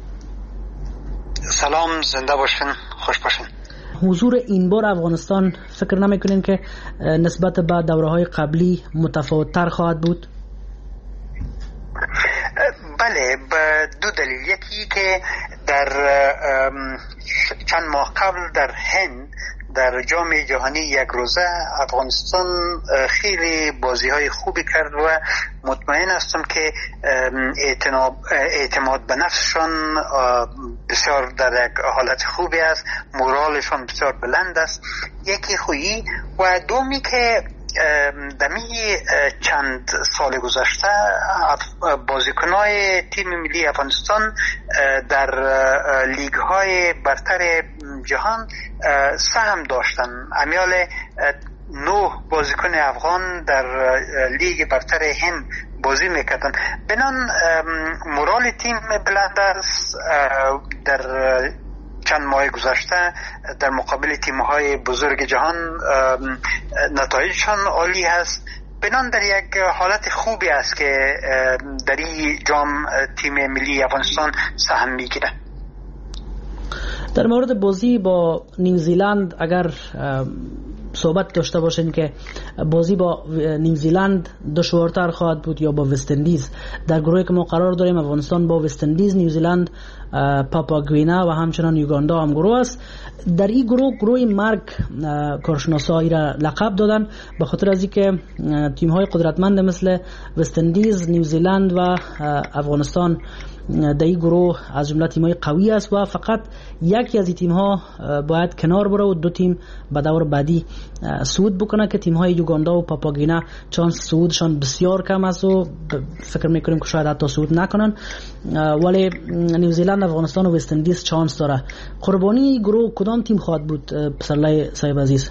سلام، زنده باشین، خوش باشین. حضور این بار افغانستان فکر نمیکنین که نسبت به دوره‌های قبلی متفاوت‌تر خواهد بود؟ بله، به دو دلیل. یکی که در چند ماه قبل در هند در جام جهانی یک روزه افغانستان خیلی بازی‌های خوبی کرد و مطمئن هستم که اعتماد به نفسشان بسیار در یک حالت خوبی است، مورالشان بسیار بلند است. یکی خویی و دومی که دمی چند سال گذشته بازیکنای تیم ملی افغانستان در لیگ‌های برتر جهان سهم داشتن. امیال 9 بازیکن افغان در لیگ برتر هند بازی میکردن. بنان مورال تیم بلند است. در چند ماه گذشته در مقابل تیم‌های بزرگ جهان نتایجشان عالی هست. بنان در یک حالت خوبی است که در این جام تیم ملی افغانستان سهم میگیره. در مورد بازی با نیوزیلند اگر صحبت داشته باشین که بازی با نیوزیلند دشوارتر خواهد بود یا با وست اندیز؟ در گروهی که ما قرار داریم افغانستان با وست اندیز، نیوزیلند، پاپاگوینا و همچنان یوگاندا هم گروه است. در این گروه مرگ کارشناسایی را لقب دادن به خاطر از اینکه تیم‌های قدرتمند مثل وست اندیز، نیوزیلند و افغانستان در این گروه از جمله تیم‌های قوی است و فقط یکی از این تیم‌ها باید کنار بره و 2 تیم به دور بعدی صعود بکنه که تیم‌های یوگاندا و پاپاگوینا چانس صعودشان بسیار کم است و فکر می‌کنیم که شاید حتی صعود نکنن، ولی نیوزیلند، افغانستان و وست اندیز چانس داره. قربانی گروه کدام تیم خواهد بود پسرلای صاحب عزیز؟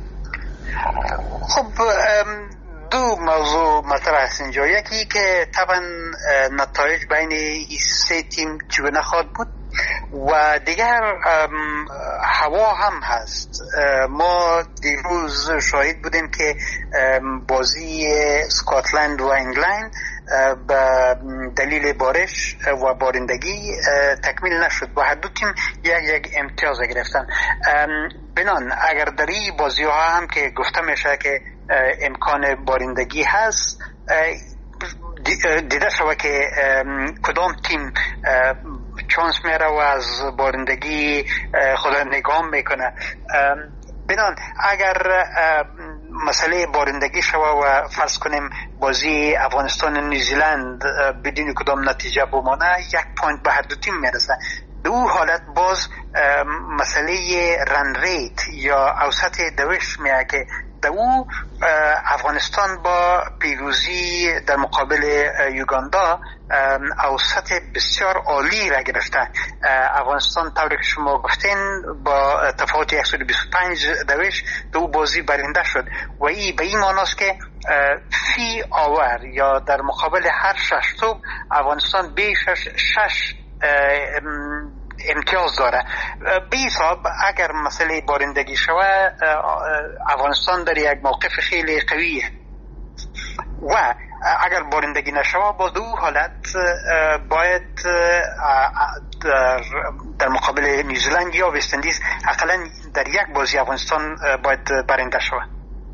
خب دو موضوع مطرح است اینجا. یکی که طبعا نتایج بین این 3 تیم چگونه خواهد بود و دیگر هوا هم هست. ما دیروز شاهد بودیم که بازی اسکاتلند و انگلند به دلیل بارش و بارندگی تکمیل نشد و هر دو تیم یک امتیاز گرفتن. بنان اگر در این بازی ها هم که گفته میشه که امکان بارندگی هست، دیده شود که کدام تیم چانس میره و از بارندگی خود نگاه میکنه. بنان اگر مسئله بارندگی شود و فرض کنیم بازی افغانستان و نیوزیلند بدون کدام نتیجه بمانه، 1 پوینت به هر دو تیم میرسه. دو حالت باز مسئله رن ریت یا اوسط دوش میاد که در او افغانستان با پیروزی در مقابل یوگاندا اوسط بسیار عالی را گرفته. افغانستان طوری که شما گفتین با تفاوت 125 دوش دو بازی برنده شد و این به این معناست که فی آور یا در مقابل هر 6 توپ افغانستان بیشش 6 امتیاز داره. به حساب اگر مسئله بارندگی شود افغانستان در یک موقف خیلی قویه و اگر بارندگی نشود با دو حالت باید در مقابل نیوزیلند یا وست اندیز حداقل در یک بازی افغانستان باید برنده شود.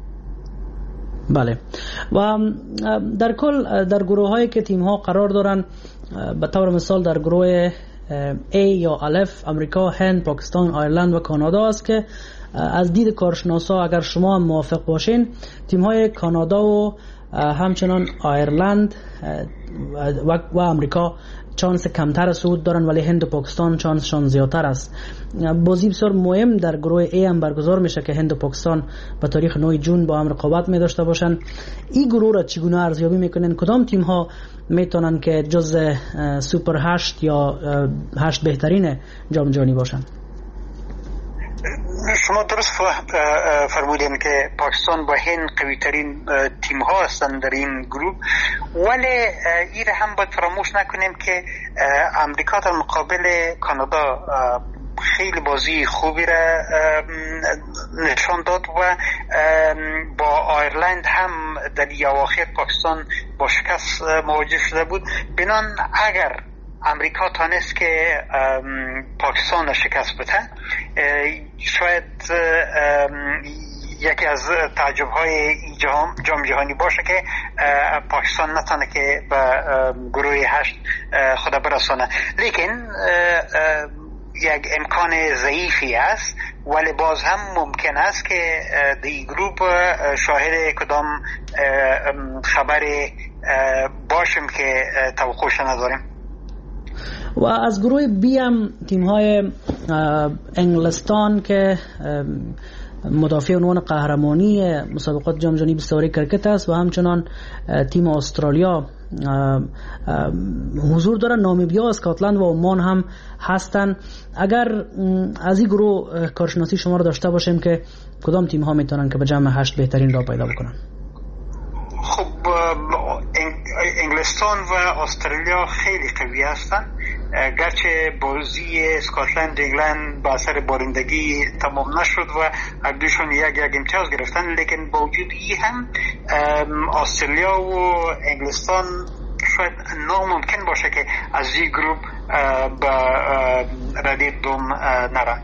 بله. و در کل در گروه هایی که تیم ها قرار دارن، به طور مثال در گروه A یا الف امریکا، هند، پاکستان، آیرلند و کانادا است که از دید کارشناسا اگر شما هم موافق باشین تیم های کانادا و همچنان آیرلند و امریکا چانس کمتر صعود دارن، ولی هند و پاکستان چانسشان زیادتر است. بازی بسیار مهم در گروه A هم برگزار میشه که هند و پاکستان به تاریخ 9 جون با هم رقابت می داشته باشن. این گروه را چگونه ارزیابی میکنن؟ کدام تیم ها میتونن که جز سوپر 8 یا 8 بهترین جام جهانی باشن؟ شما درست فرمودین که پاکستان با هند قوی ترین تیم ها هستند در این گروه، ولی این هم باید فراموش نکنیم که امریکا در مقابل کانادا خیلی بازی خوبی را نشان داد و با آیرلند هم در اواخر پاکستان با شکست مواجه شده بود. بنان اگر امریکا تانست که پاکستان شکست بده، شاید یکی از تعجب‌های جام جهانی باشه که پاکستان نتونه که به گروه 8 خود برسانه. لیکن یک امکان ضعیفی است، ولی باز هم ممکن است که دی گروپ شاهد کدام خبر باشیم که توقعش نداریم. و از گروه بی هم تیم های انگلستان که مدافع عنوان قهرمانی مسابقات جام جهانی بستاری کرکت است و همچنان تیم استرالیا حضور دارن. نامیبیا، اسکاتلند و عمان هم هستن. اگر از این گروه کارشناسی شما رو داشته باشیم که کدام تیم ها میتونن که به جمع 8 بهترین را پیدا بکنن؟ خب انگلستان و استرالیا خیلی قوی هستن، گرچه بازی اسکاتلند انگلند با اثر بارندگی تمام نشد و دوشون یک امتیاز گرفتن، لیکن با وجود این هم استرالیا و انگلستان شاید ناممکن باشه که از این گروپ به رده دوم نرن.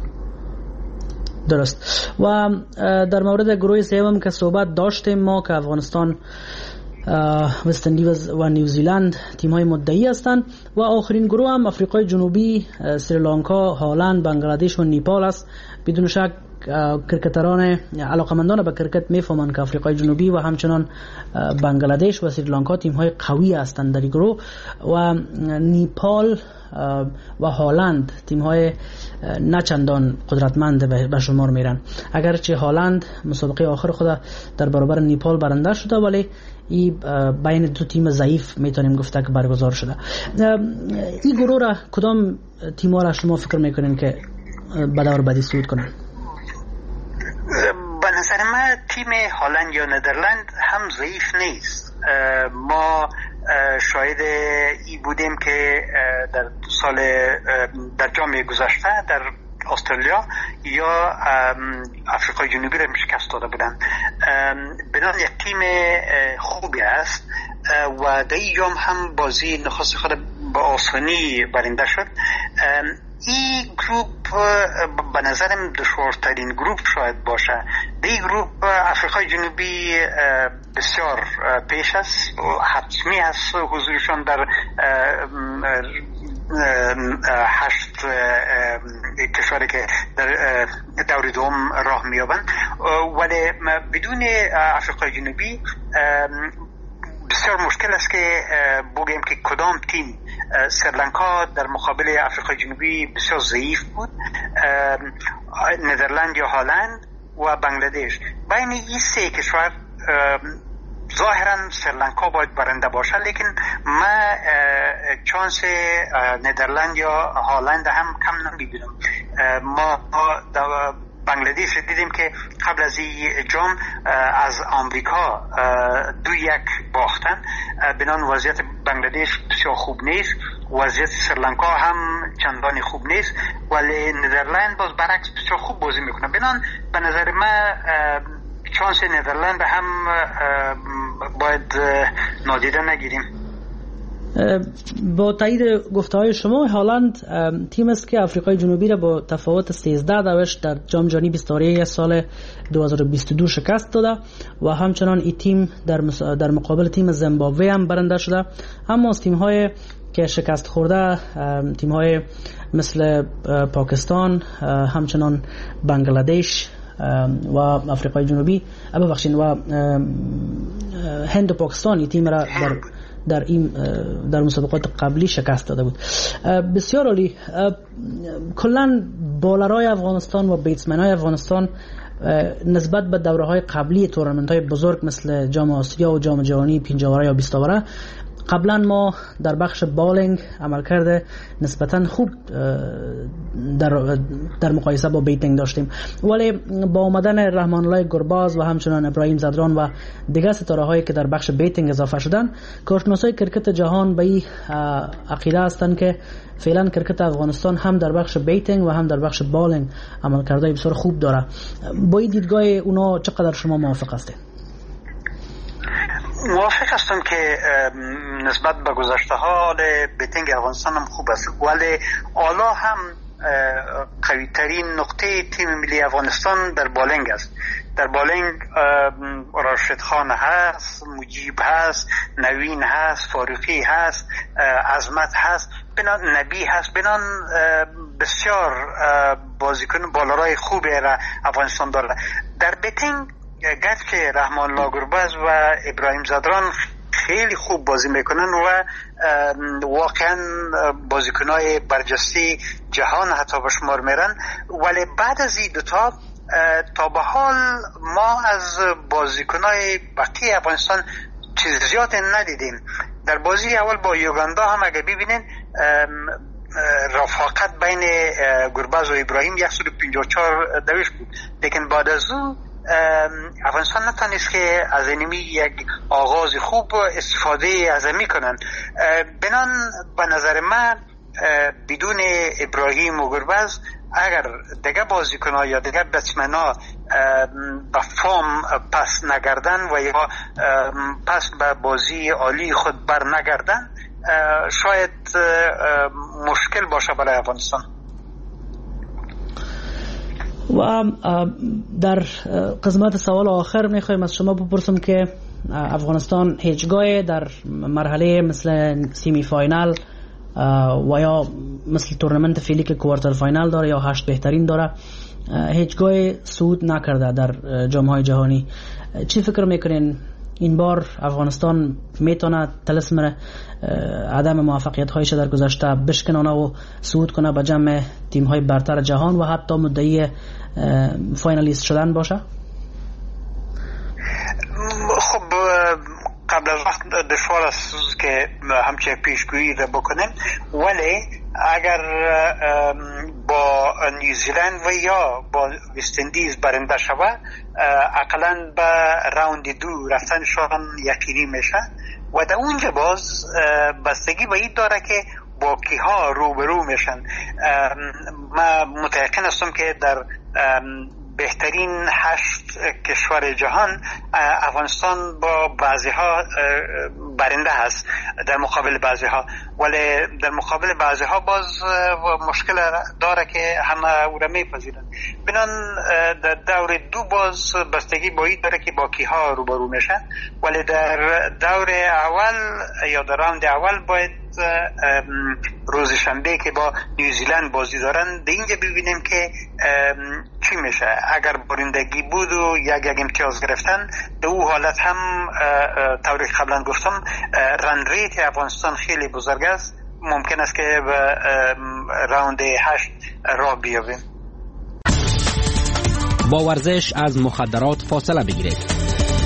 درست. و در مورد گروه سوم که صحبت داشتیم ما که افغانستان، وست اندیز و نیوزیلند تیم های مدعی هستند و آخرین گروه هم آفریقای جنوبی، سریلانکا، هالند، بنگلادش و نیپال است. بدون شک کرکتران علاقمندان به کرکت میفهمند که آفریقای جنوبی و همچنان بنگلادش و سریلانکا تیم های قوی هستند در این گروه و نیپال و هالند تیم های نچندان قدرتمند به شمار میرن. اگرچه هالند مسابقه آخر خود در برابر نیپال برنده شده، ولی این بین دو تیم ضعیف میتونیم گفته که برگزار شده. این گروه را کدام تیم‌ها را شما فکر میکنین که به دور بعدی صعود کنن؟ به نظر من تیم هالند یا ندرلند هم ضعیف نیست. ما شاهد ای بودیم که در جام گذشته در استرالیا یا آفریقای جنوبی را شکست داده بودن. بدان یک تیم خوبی است و در این جام هم بازی نخست خود با آسانی برنده شد. این گروپ به نظرم دشوارترین گروپ شاید باشه. در این گروپ آفریقای جنوبی بسیار پیش است و حتمی است حضورشان در 8 کشوری که در دور دوم راه میابند، ولی بدون آفریقای جنوبی بسیار مشکل است که بگیم که کدام تیم. سریلانکا در مقابل آفریقای جنوبی بسیار ضعیف بود، ندرلند یا هالند و بنگلادش. بین این سه کشور ظاهرا سریلانکا باید برنده باشه، لیکن من چانس ندرلند یا هالند هم کم نمیبینم. ما بنگلادش دیدیم که قبل از این جام از آمریکا 2-1 باختن. بنان وضعیت بنگلادش بسیار خوب نیست، وضعیت سریلانکا هم چندانی خوب نیست، ولی ندرلند باز برعکس بسیار خوب بازی میکنه. بنان به نظر من چانس ندرلند هم باید نادیده نگیریم. با تایید گفته‌های شما، هالند تیم است که آفریقای جنوبی را با تفاوت 13 دوش در جام جهانی بیستاری سال 2022 شکست داده و همچنان این تیم در مقابل تیم زیمبابوه هم برنده شده. اما از تیم‌های که شکست خورده، تیم‌های مثل پاکستان، همچنان بنگلادش و آفریقای جنوبی و هند و پاکستان تیم را در مسابقات قبلی شکست داده بود. بسیار عالی. کلا بالرهای افغانستان و بیتسمن‌های افغانستان نسبت به دوره‌های قبلی تورنمنت‌های بزرگ مثل جام آسیا و جام جهانی 5 آوره یا 20 آوره قبلا ما در بخش بالینگ عملکرد نسبتا خوب در مقایسه با بیتینگ داشتیم، ولی با آمدن رحمان الله گرباز و همچنان ابراهیم زدران و دیگر ستاره‌هایی که در بخش بیتینگ اضافه شدن، کارشناسای کرکت جهان به این عقیده هستند که فعلا کرکت افغانستان هم در بخش بیتینگ و هم در بخش بالینگ عملکردهای بسیار خوب داره. با این دیدگاه اونا چقدر شما موافق هستید؟ موافق هستم که نسبت به گذشته ها بیتینگ افغانستان هم خوب است، ولی حالا هم قوی ترین نقطه تیم ملی افغانستان در بالینگ است. در بالینگ راشد خان هست، مجیب هست، نوین هست، فاروقی هست، عظمت هست، بنان نبی هست، بنان بسیار بازیکن بالرای خوبی را افغانستان داره. در بیتینگ گرچه رحمان الله گرباز و ابراهیم زدران خیلی خوب بازی میکنن و واقعا بازیکنای برجسته جهان حتی به شمار میرن، ولی بعد از این دوتا تا به حال ما از بازیکنای بقیه افغانستان چیز زیاد ندیدیم. در بازی اول با یوگاندا هم اگه ببینین رفاقت بین گرباز و ابراهیم 154 دویش بود، لیکن بعد از اون افغانستان نتونست که از اینمی یک آغاز خوب استفاده از این میکنن. بنان به نظر من بدون ابراهیم و گرباز اگر دیگه بازیکن‌ها یا دیگه بتسمن‌ها به فام پس نگردن و یا پس به بازی عالی خود بر نگردن، شاید مشکل باشه برای افغانستان. و در قسمت سوال آخر میخوایم از شما بپرسم که افغانستان هیچگاه در مرحله مثل سیمی فاینال و یا مثل تورنمنت فعلی که کوارتر فاینال داره یا 8 بهترین داره هیچگاه صعود نکرده در جام‌های جهانی. چی فکر میکنین این بار افغانستان میتونه طلسم عدم موفقیت هایش در گذشته بشکنانه و صعود کنه به جمع تیم های برتر جهان و حتی مدعی فاینالیست شدن باشه؟ خب قبل از وقت دشوار است که همچه پیشگویی را بکنیم، ولی اگر با نیوزیلند و یا با وست اندیز برنده شود اقلا به راوند 2 رفتنشان یقینی میشه و در اونجا باز بستگی به این داره که با کیها روبرو میشن. من متأکد هستم که در بهترین 8 کشور جهان افغانستان با بعضی ها برنده هست در مقابل بعضی ها، ولی در مقابل بعضی ها باز مشکل داره که همه او را میپذیرن. بنان در دور 2 باز بستگی با این داره که با کیها روبرو میشن، ولی در دور اول یا در راوند اول باید روز شنبه که با نیوزیلند بازی دارن در اینجا ببینیم که چی میشه. اگر برندگی بود و یک امتیاز گرفتن در او حالت هم طوری قبلا گفتم رن ریت افغانستان خیلی بزرگ است، ممکن است که به راوند 8 راه بیابیم. با ورزش از مخدرات فاصله بگیرید.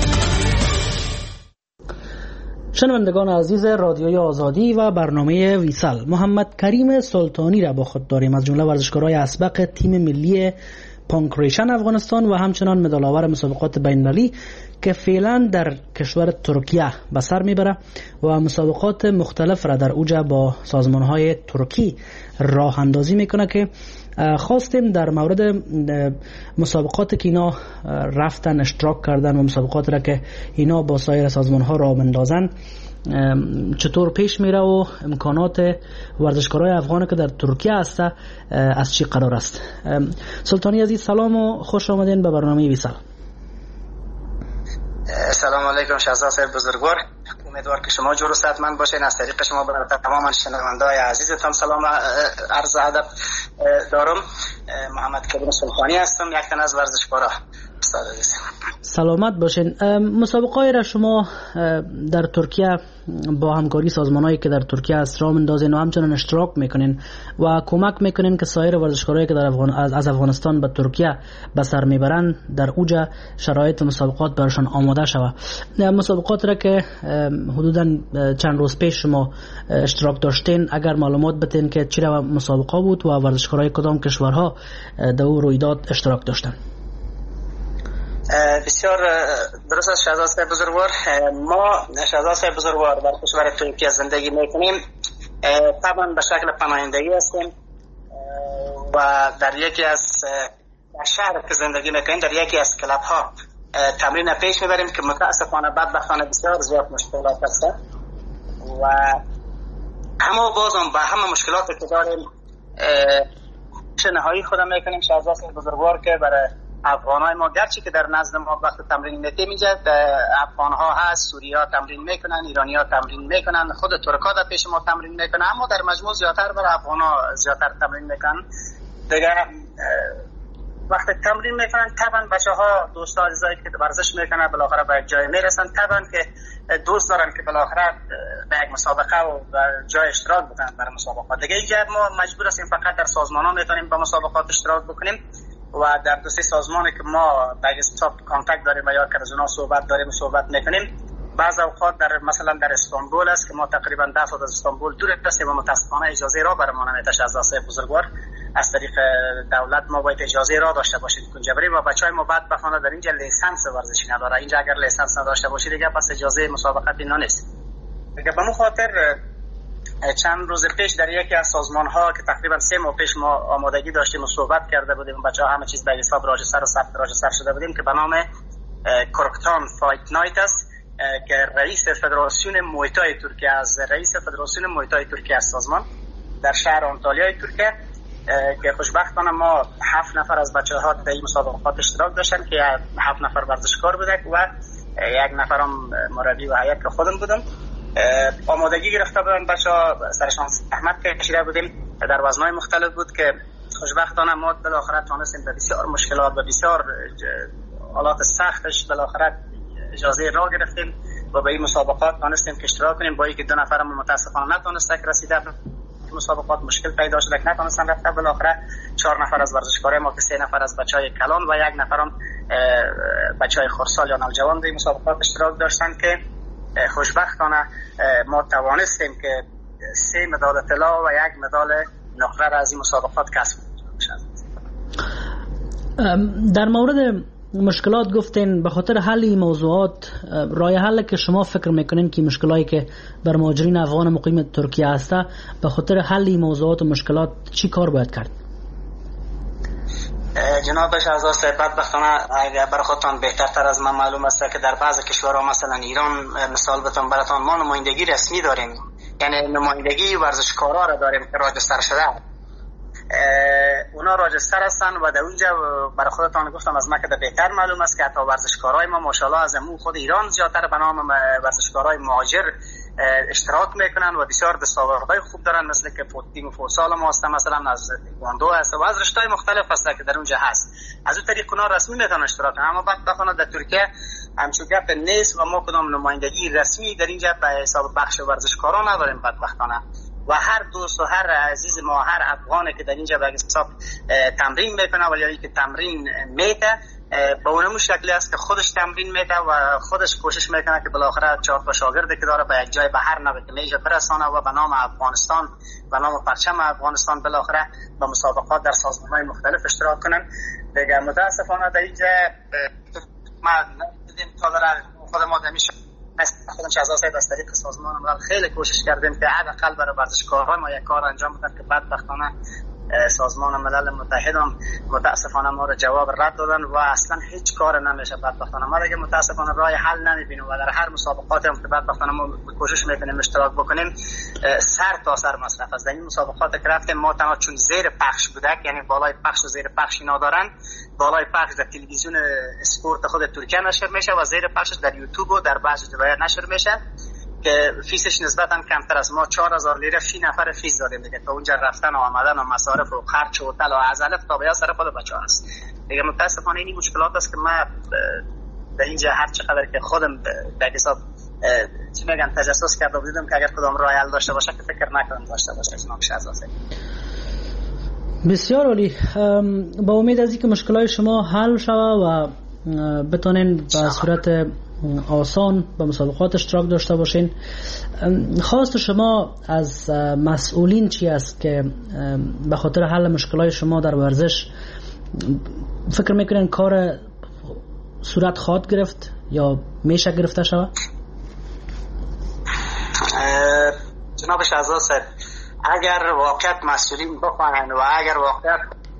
شنوندگان عزیز رادیوی آزادی و برنامه ویسال، محمد کریم سلطانی را با خود داریم، از جمله ورزشکارای اسبق تیم ملی پانکریشن افغانستان و همچنان مدال‌آور مسابقات بین‌المللی که فعلا در کشور ترکیه به سر میبره و مسابقات مختلف را در اوجه با سازمان‌های ترکی راه اندازی میکنه که خواستیم در مورد مسابقات که اینا رفتن اشتراک کردن و مسابقات را که اینا با سایر سازمان‌ها راه اندازن چطور پیش میره و امکانات ورزشکارای افغان که در ترکیه هست از چی قرار است. سلطانی عزیز سلام و خوش آمدین به برنامه ویسال. سلام علیکم شهزاد صاحب بزرگوار، امیدوار که شما جور و صحتمند باشین. از طریق شما برای تمام شنونده‌های عزیزتان سلام عرض ادب دارم. محمد کریم سلطانی هستم، یک تن از ورزشکارا. سلامت باشین. مسابقه را شما در ترکیه با همکاری سازمانایی که در ترکیه است راه میندازین و همچنان اشتراک میکنین و کمک میکنین که سایر ورزشکارایی که از افغانستان به ترکیه به سر میبرن در اوجا شرایط مسابقات برشان آماده شود. مسابقات را که حدودا چند روز پیش شما اشتراک داشتین، اگر معلومات بدین که چرا مسابقه بود و ورزشکارای کدام کشورها در او رویداد اشتراک داشتن؟ بسیار درست است شهزاد صاحب بزرگوار. ما شهزاد صاحب بزرگوار در کشور ترکیه زندگی میکنیم، طبعا به شکل پناهندگی هستیم و در یکی از شهر که زندگی میکنیم در یکی از کلاب ها تمرین پیش میبریم که متاسفانه بدبختانه بسیار زیاد مشکلات هست و همه بازم به همه مشکلاتی که داریم نهایی خودم میکنیم شهزاد صاحب بزرگوار که برای افغانای ما گرچه که در نزد ما وقت تمرین میتیم اینجا افغان ها هست، سوری ها تمرین میکنن، ایرانی ها تمرین میکنن، خود ترکا در پیش ما تمرین میکنن، اما در مجموع زیادتر برای افغان ها زیادتر تمرین میکنن دیگه. وقت تمرین میکنن طبعا بچه ها دوستا عزیزایی که ورزش میکنن بالاخره به یک جای میرسن، طبعا که دوست دارن که بالاخره به یک مسابقه و جای اشتراک بکنن برای مسابقات دیگه. اینجا ما مجبور هستیم فقط در سازمان ها میتونیم به مسابقات اشتراک بکنیم و در دو سه سازمانی که ما به حساب کانتاکت داریم و یا که از اونها صحبت داریم و صحبت میکنیم، بعض اوقات در مثلا در استانبول است که ما تقریبا 10 ساعت از استانبول دور هستیم و متاسفانه اجازه را برای ما نمیده شهزاد صاحب بزرگوار. از طریق دولت ما باید اجازه را داشته باشید کنجا بریم و بچهای ما بعد بخونه در اینجا لیسانس ورزشی نداره. اینجا اگر لیسانس نداشته باشید دیگه پس اجازه مسابقات اینا نیست دیگه. به خاطر چند روز پیش در یکی از سازمان ها که تقریبا 3 ماه پیش ما آمادگی داشتیم و صحبت کرده بودیم، بچه ها همه چیز به حساب راجستر و ثبت راجستر شده بودیم که به نام کرکتان فایت نایت است که رئیس فدراسیون مویتای ترکیه از رئیس فدراسیون مویتای ترکیه از سازمان در شهر آنتالیای ترکیه که خوشبختانه ما 7 نفر از بچه ها در این مسابقات اشتراک داشتن که 7 نفر ورزشکار بودن و 1 نفرم مربی و هیئت که خودم بودم. آمادگی گرفته بودن بچه ها، سرشان زحمت کشیده بودیم، در وزنهای مختلف بود که خوشبختانه ما بالاخره تونستیم به بسیار مشکلات و بسیار حالات سختش بالاخره اجازه راه گرفتیم و به این مسابقات تونستیم که اشتراک کنیم. با اینکه 2 نفرم متاسفانه نتونسته که رسیده مسابقات مشکل پیدا شده که نتونستن رفته، بالاخره 4 نفر از ورزشکارای ما که 3 نفر از بچهای کلان و 1 نفرم بچهای خردسال یا نوجوان در مسابقات اشتراک داشتن که خوشبختانه ما توانستیم که 3 مدال طلا و 1 مدال نقره را از این مسابقات کسب کنیم. در مورد مشکلات گفتین به خاطر حل این موضوعات، راه حل که شما فکر میکنین که مشکلاتی که بر مهاجرین افغان مقیم ترکیه هسته به خاطر حل این موضوعات و مشکلات چی کار باید کرد؟ جناب شهزاد صاحب بدبختانه اگر برای خودتان بهترتر از من معلوم است که در بعض کشورها مثلا ایران مثال بتون براتان ما نمایندگی رسمی داریم، یعنی نمایندگی ورزشکارا را داریم که راجستر شده، اونا راجستر هستن و در اونجا برای خودتان گفتم از مکه بهتر معلوم است که حتی ورزشکارای ما ماشاءالله از امون خود ایران زیادتر به نام ورزشکارای مهاجر اشتراک میکنن و بسیار دستاوردهای خوب دارن، مثل که تیم فوتسال ما هست، مثلا از تکواندو هست و از رشته‌های مختلف هست که در اونجا هست. از اون طریق اونا رسمی میتونن اشتراک کنن، اما بدبختانه در ترکیه همچون گپ نیست و ما کدام نمایندگی رسمی در اینجا به حساب بخش ورزشکاران نداریم بدبختانه. و هر دوست و هر عزیز ما، هر افغانی که در اینجا به حساب تمرین میکنه و یا که تمرین میته با اونمون شکلی است که خودش تمرین میده و خودش کوشش میکنه که بالاخره 4 تا شاگردی که داره به یک جای به هر نوع که میشه برسانه و به نام افغانستان، به نام پرچم افغانستان بالاخره به مسابقات در سازمان‌های مختلف اشتراک کنن. دیگه متاسفانه در اینجا ما ندیدیم تا داره خود ما دمیشه خودم شهزاد صاحب از طریق سازمان ملل خیلی کوشش کردیم که حداقل برای ورزشکارها ما یک کار انجام بدیم که بدبختانه سازمان ملل متحد هم متاسفانه ما رو جواب رد دادن و اصلا هیچ کار نمیشه. بدبختانه ما دیگه متاسفانه راه حل نمیبینیم و در هر مسابقاتی هم که بدبختانه ما کوشش میکنیم اشتراک بکنیم سر تا سر مصرف است. در این مسابقات که رفتیم ما تنها چون زیر پخش بوده، یعنی بالای پخش و زیر پخشی ندارن، بالای پخش در تلویزیون اسپورت خود ترکیه نشر میشه و زیر پخشش در یوتیوب و در بعضی جاهای نشر میشه که فیسش نسبتا کمتر است. ما 4000 لیره فی نفر فیس داریم دیگه، تا اونجا رفتن و آمدن و مصارف و خرج و هتل و از الف تا به یا سر خود بچه‌ها است. دیگه متاسفانه این مشکلات است که ما در اینجا هر چقدر که خودم در حساب چی میگن تجسس کرده بودم که اگر کدام راه حل داشته باشه که فکر نکنم داشته باشه جناب شهزاده. بسیار عالی. با امید از اینکه مشکلات شما حل شود و بتونین به صورت آسان به مسابقات اشتراک داشته باشین. خواست شما از مسئولین چی است که به خاطر حل مشکلات شما در ورزش فکر میکنین کار صورت خواهد گرفت یا میشه گرفته شود؟ جناب شهزاده، اگر واقعا مسئولین بخواهند و اگر واقعا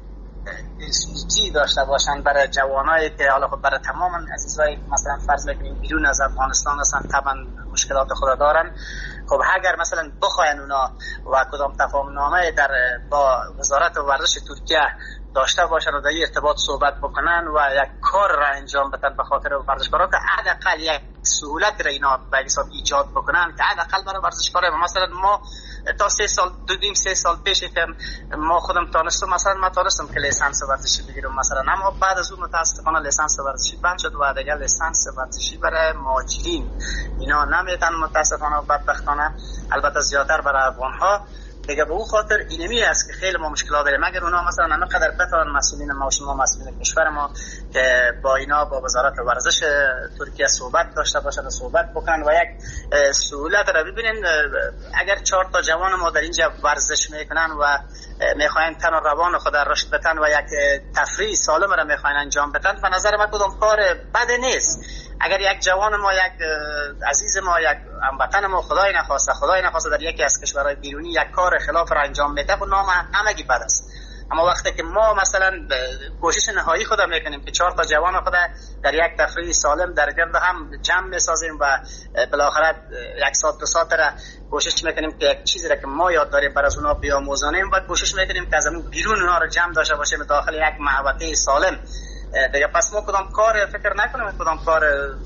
سوزی داشته باشند برای جوانایی که حالا خود برای تمام عزیزای مثلا فرض بکنیم بیرون از افغانستان هستن، طبعا مشکلات خود دارن، خب اگر مثلا بخواین اونا و کدام تفاهم نامه در با وزارت ورزش ترکیه داشته باشن و در این ارتباط صحبت بکنن و یک کار را انجام بدن به خاطر ورزشکارا که حداقل یک سهولت را اینا به حساب ایجاد بکنن که حداقل برای ورزشکارا مثلا ما تا 3 سال 2.5-3 سال پیش که ما خودم تونستم مثلا ما تونستم که لیسانس ورزشی بگیرم مثلا، اما بعد از اون متاسفانه لیسانس ورزشی بند شد و دیگه لیسانس ورزشی برای مهاجرین اینا نمیدن متاسفانه و بدبختانه، البته زیادتر برای افغان‌ها دیگه. به اون خاطر اینمی است که خیلی ما مشکلات داریم. اگر اونا مثلا انقدر بتوان مسئولین ما و شما مسئولین کشور ما که با اینا با وزارت ورزش ترکیه صحبت داشته باشن و صحبت بکنن و یک سهولت را ببینین، اگر 4 تا جوان ما در اینجا ورزش میکنن و میخواین تن و روان خود را رشد بدن و یک تفریح سالم را میخواین انجام بدن، به نظر من کدام کار بد نیست. اگر یک جوان ما، یک عزیز ما، یک هموطن ما خدای نخواسته در یکی از کشورهای بیرونی یک کار خلاف را انجام میده، خب نام همگی بد است. اما وقتی که ما مثلا کوشش نهایی خود میکنیم که 4 تا جوان خود در یک تفریح سالم در گرد هم جمع میسازیم و بالاخره 1 ساعت 2 ساعت را کوشش میکنیم که یک چیزی را که ما یاد داریم برای اونا بیاموزانیم و کوشش میکنیم که از اون بیرون اونا را جمع داشته باشیم داخل یک محوطه سالم دیگه. پس ما کدام کار فکر نکنیم کدام کار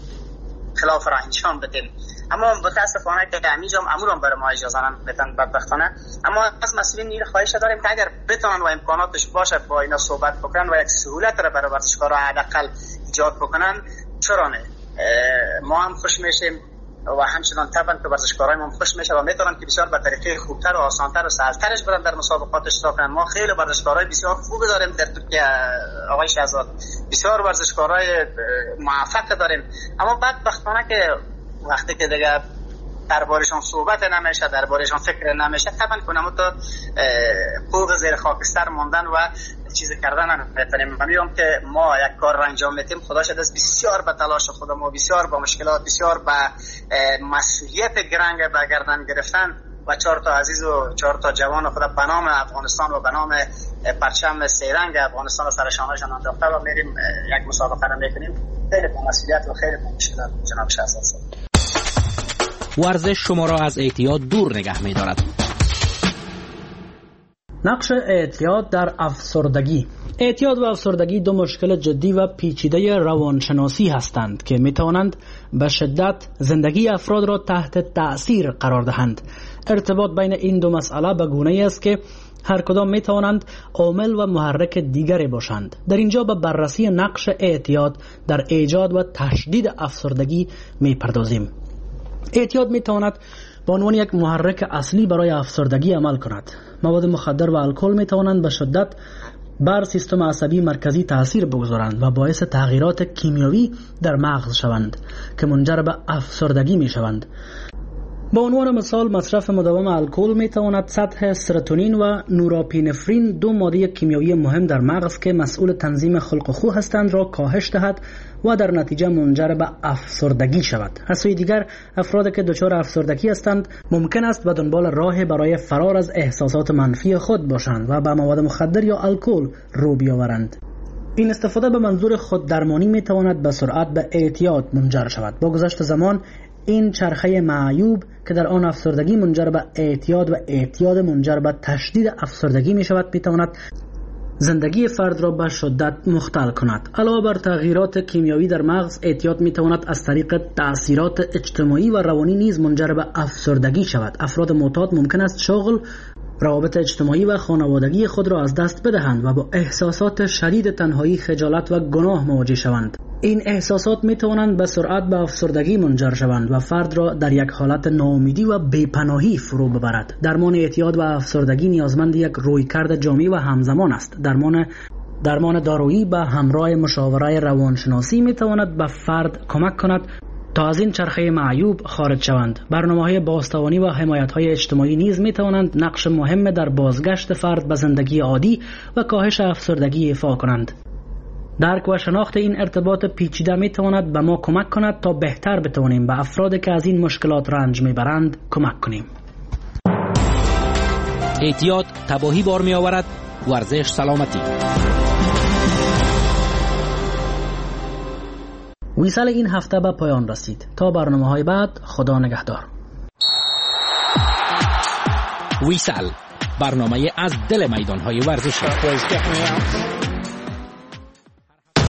خلاف را انجام بدیم. اما متاسفانه که همینجام امورم برای ما اجازه نمیدن بدبختانه. اما از مسئولین این خواهش داریم که اگر بتونن و امکاناتش باشه با اینا صحبت بکنن و یک سهولت را برای ورزشکارا حداقل ایجاد بکنن، چرا نه؟ ما هم خوش میشیم و همچنان طبعا که ورزشکارای ما خوش میشه و میتونن که بسیار به طریقه خوبتر و آسانتر و سهلترش برن در مسابقات اشتراک کنن. ما خیلی ورزشکارای بسیار خوب داریم در ترکیه آقای شهزاد، بسیار ورزشکارای موفق داریم، اما بدبختانه که وقتی که دیگه دربارشان صحبت نمیشه، دربارشان فکر نمیشه، طبعا کنم تو حقوق زیر خاکستر موندن و چیز کردن نمیتونیم. میگم که ما یک کار را انجام میدیم، خدا شد بسیار به تلاش خودم و بسیار با مشکلات، بسیار به مسئولیت گرنگ به گردن گرفتن و 4 تا عزیز و 4 تا جوان خود به نام افغانستان و به نام پرچم سیرنگ افغانستان سرشانشان انداخته و میریم یک مسابقه را میکنیم. خیلی با مسئولیت و خیلی با مشکلات جناب شهزاده. ورزش شما را از اعتیاد دور نگه می‌دارد. نقش اعتیاد در افسردگی. اعتیاد و افسردگی 2 مشکل جدی و پیچیده روانشناسی هستند که می‌توانند به شدت زندگی افراد را تحت تأثیر قرار دهند. ارتباط بین این 2 مسئله به گونه‌ای است که هر کدام می‌توانند عامل و محرک دیگری باشند. در اینجا به بررسی نقش اعتیاد در ایجاد و تشدید افسردگی می‌پردازیم. اعتیاد می‌تواند به عنوان یک محرک اصلی برای افسردگی عمل کند. مواد مخدر و الکل می‌توانند به شدت بر سیستم عصبی مرکزی تأثیر بگذارند و باعث تغییرات کیمیایی در مغز شوند که منجر به افسردگی می‌شوند. به عنوان مثال مصرف مداوم الکل می‌تواند سطح سروتونین و نوراپینفرین 2 ماده کیمیایی مهم در مغز که مسئول تنظیم خلق و خو هستند را کاهش دهد و در نتیجه منجر به افسردگی شود. از سوی دیگر افرادی که دچار افسردگی هستند ممکن است به دنبال راه برای فرار از احساسات منفی خود باشند و به مواد مخدر یا الکل رو بیاورند. این استفاده به منظور خود درمانی می‌تواند به سرعت به اعتیاد منجر شود. با گذشت زمان این چرخه معیوب که در آن افسردگی منجر به اعتیاد و اعتیاد منجر به تشدید افسردگی می شود میتواند زندگی فرد را به شدت مختل کند. علاوه بر تغییرات کیمیایی در مغز، اعتیاد میتواند از طریق تأثیرات اجتماعی و روانی نیز منجر به افسردگی شود. افراد معتاد ممکن است شغل روابط اجتماعی و خانوادگی خود را از دست بدهند و با احساسات شدید تنهایی، خجالت و گناه مواجه شوند. این احساسات می توانند به سرعت به افسردگی منجر شوند و فرد را در یک حالت ناامیدی و بی‌پناهی فرو ببرد. درمان اعتیاد و افسردگی نیازمند یک رویکرد جامع و همزمان است. درمان دارویی به همراه مشاوره روانشناسی می تواند به فرد کمک کند تا از این چرخه معیوب خارج شوند. برنامه‌های بازتوانی و حمایت‌های اجتماعی نیز می‌توانند نقش مهم در بازگشت فرد به زندگی عادی و کاهش افسردگی ایفا کنند. درک و شناخت این ارتباط پیچیده می‌تواند به ما کمک کند تا بهتر بتوانیم به افرادی که از این مشکلات رنج می‌برند کمک کنیم. اعتیاد تباهی بار می‌آورد، ورزش سلامتی. ویسال این هفته به پایان رسید. تا برنامه‌های بعد، خدا نگهدار. ویسال، برنامه از دل میدان‌های ورزشی.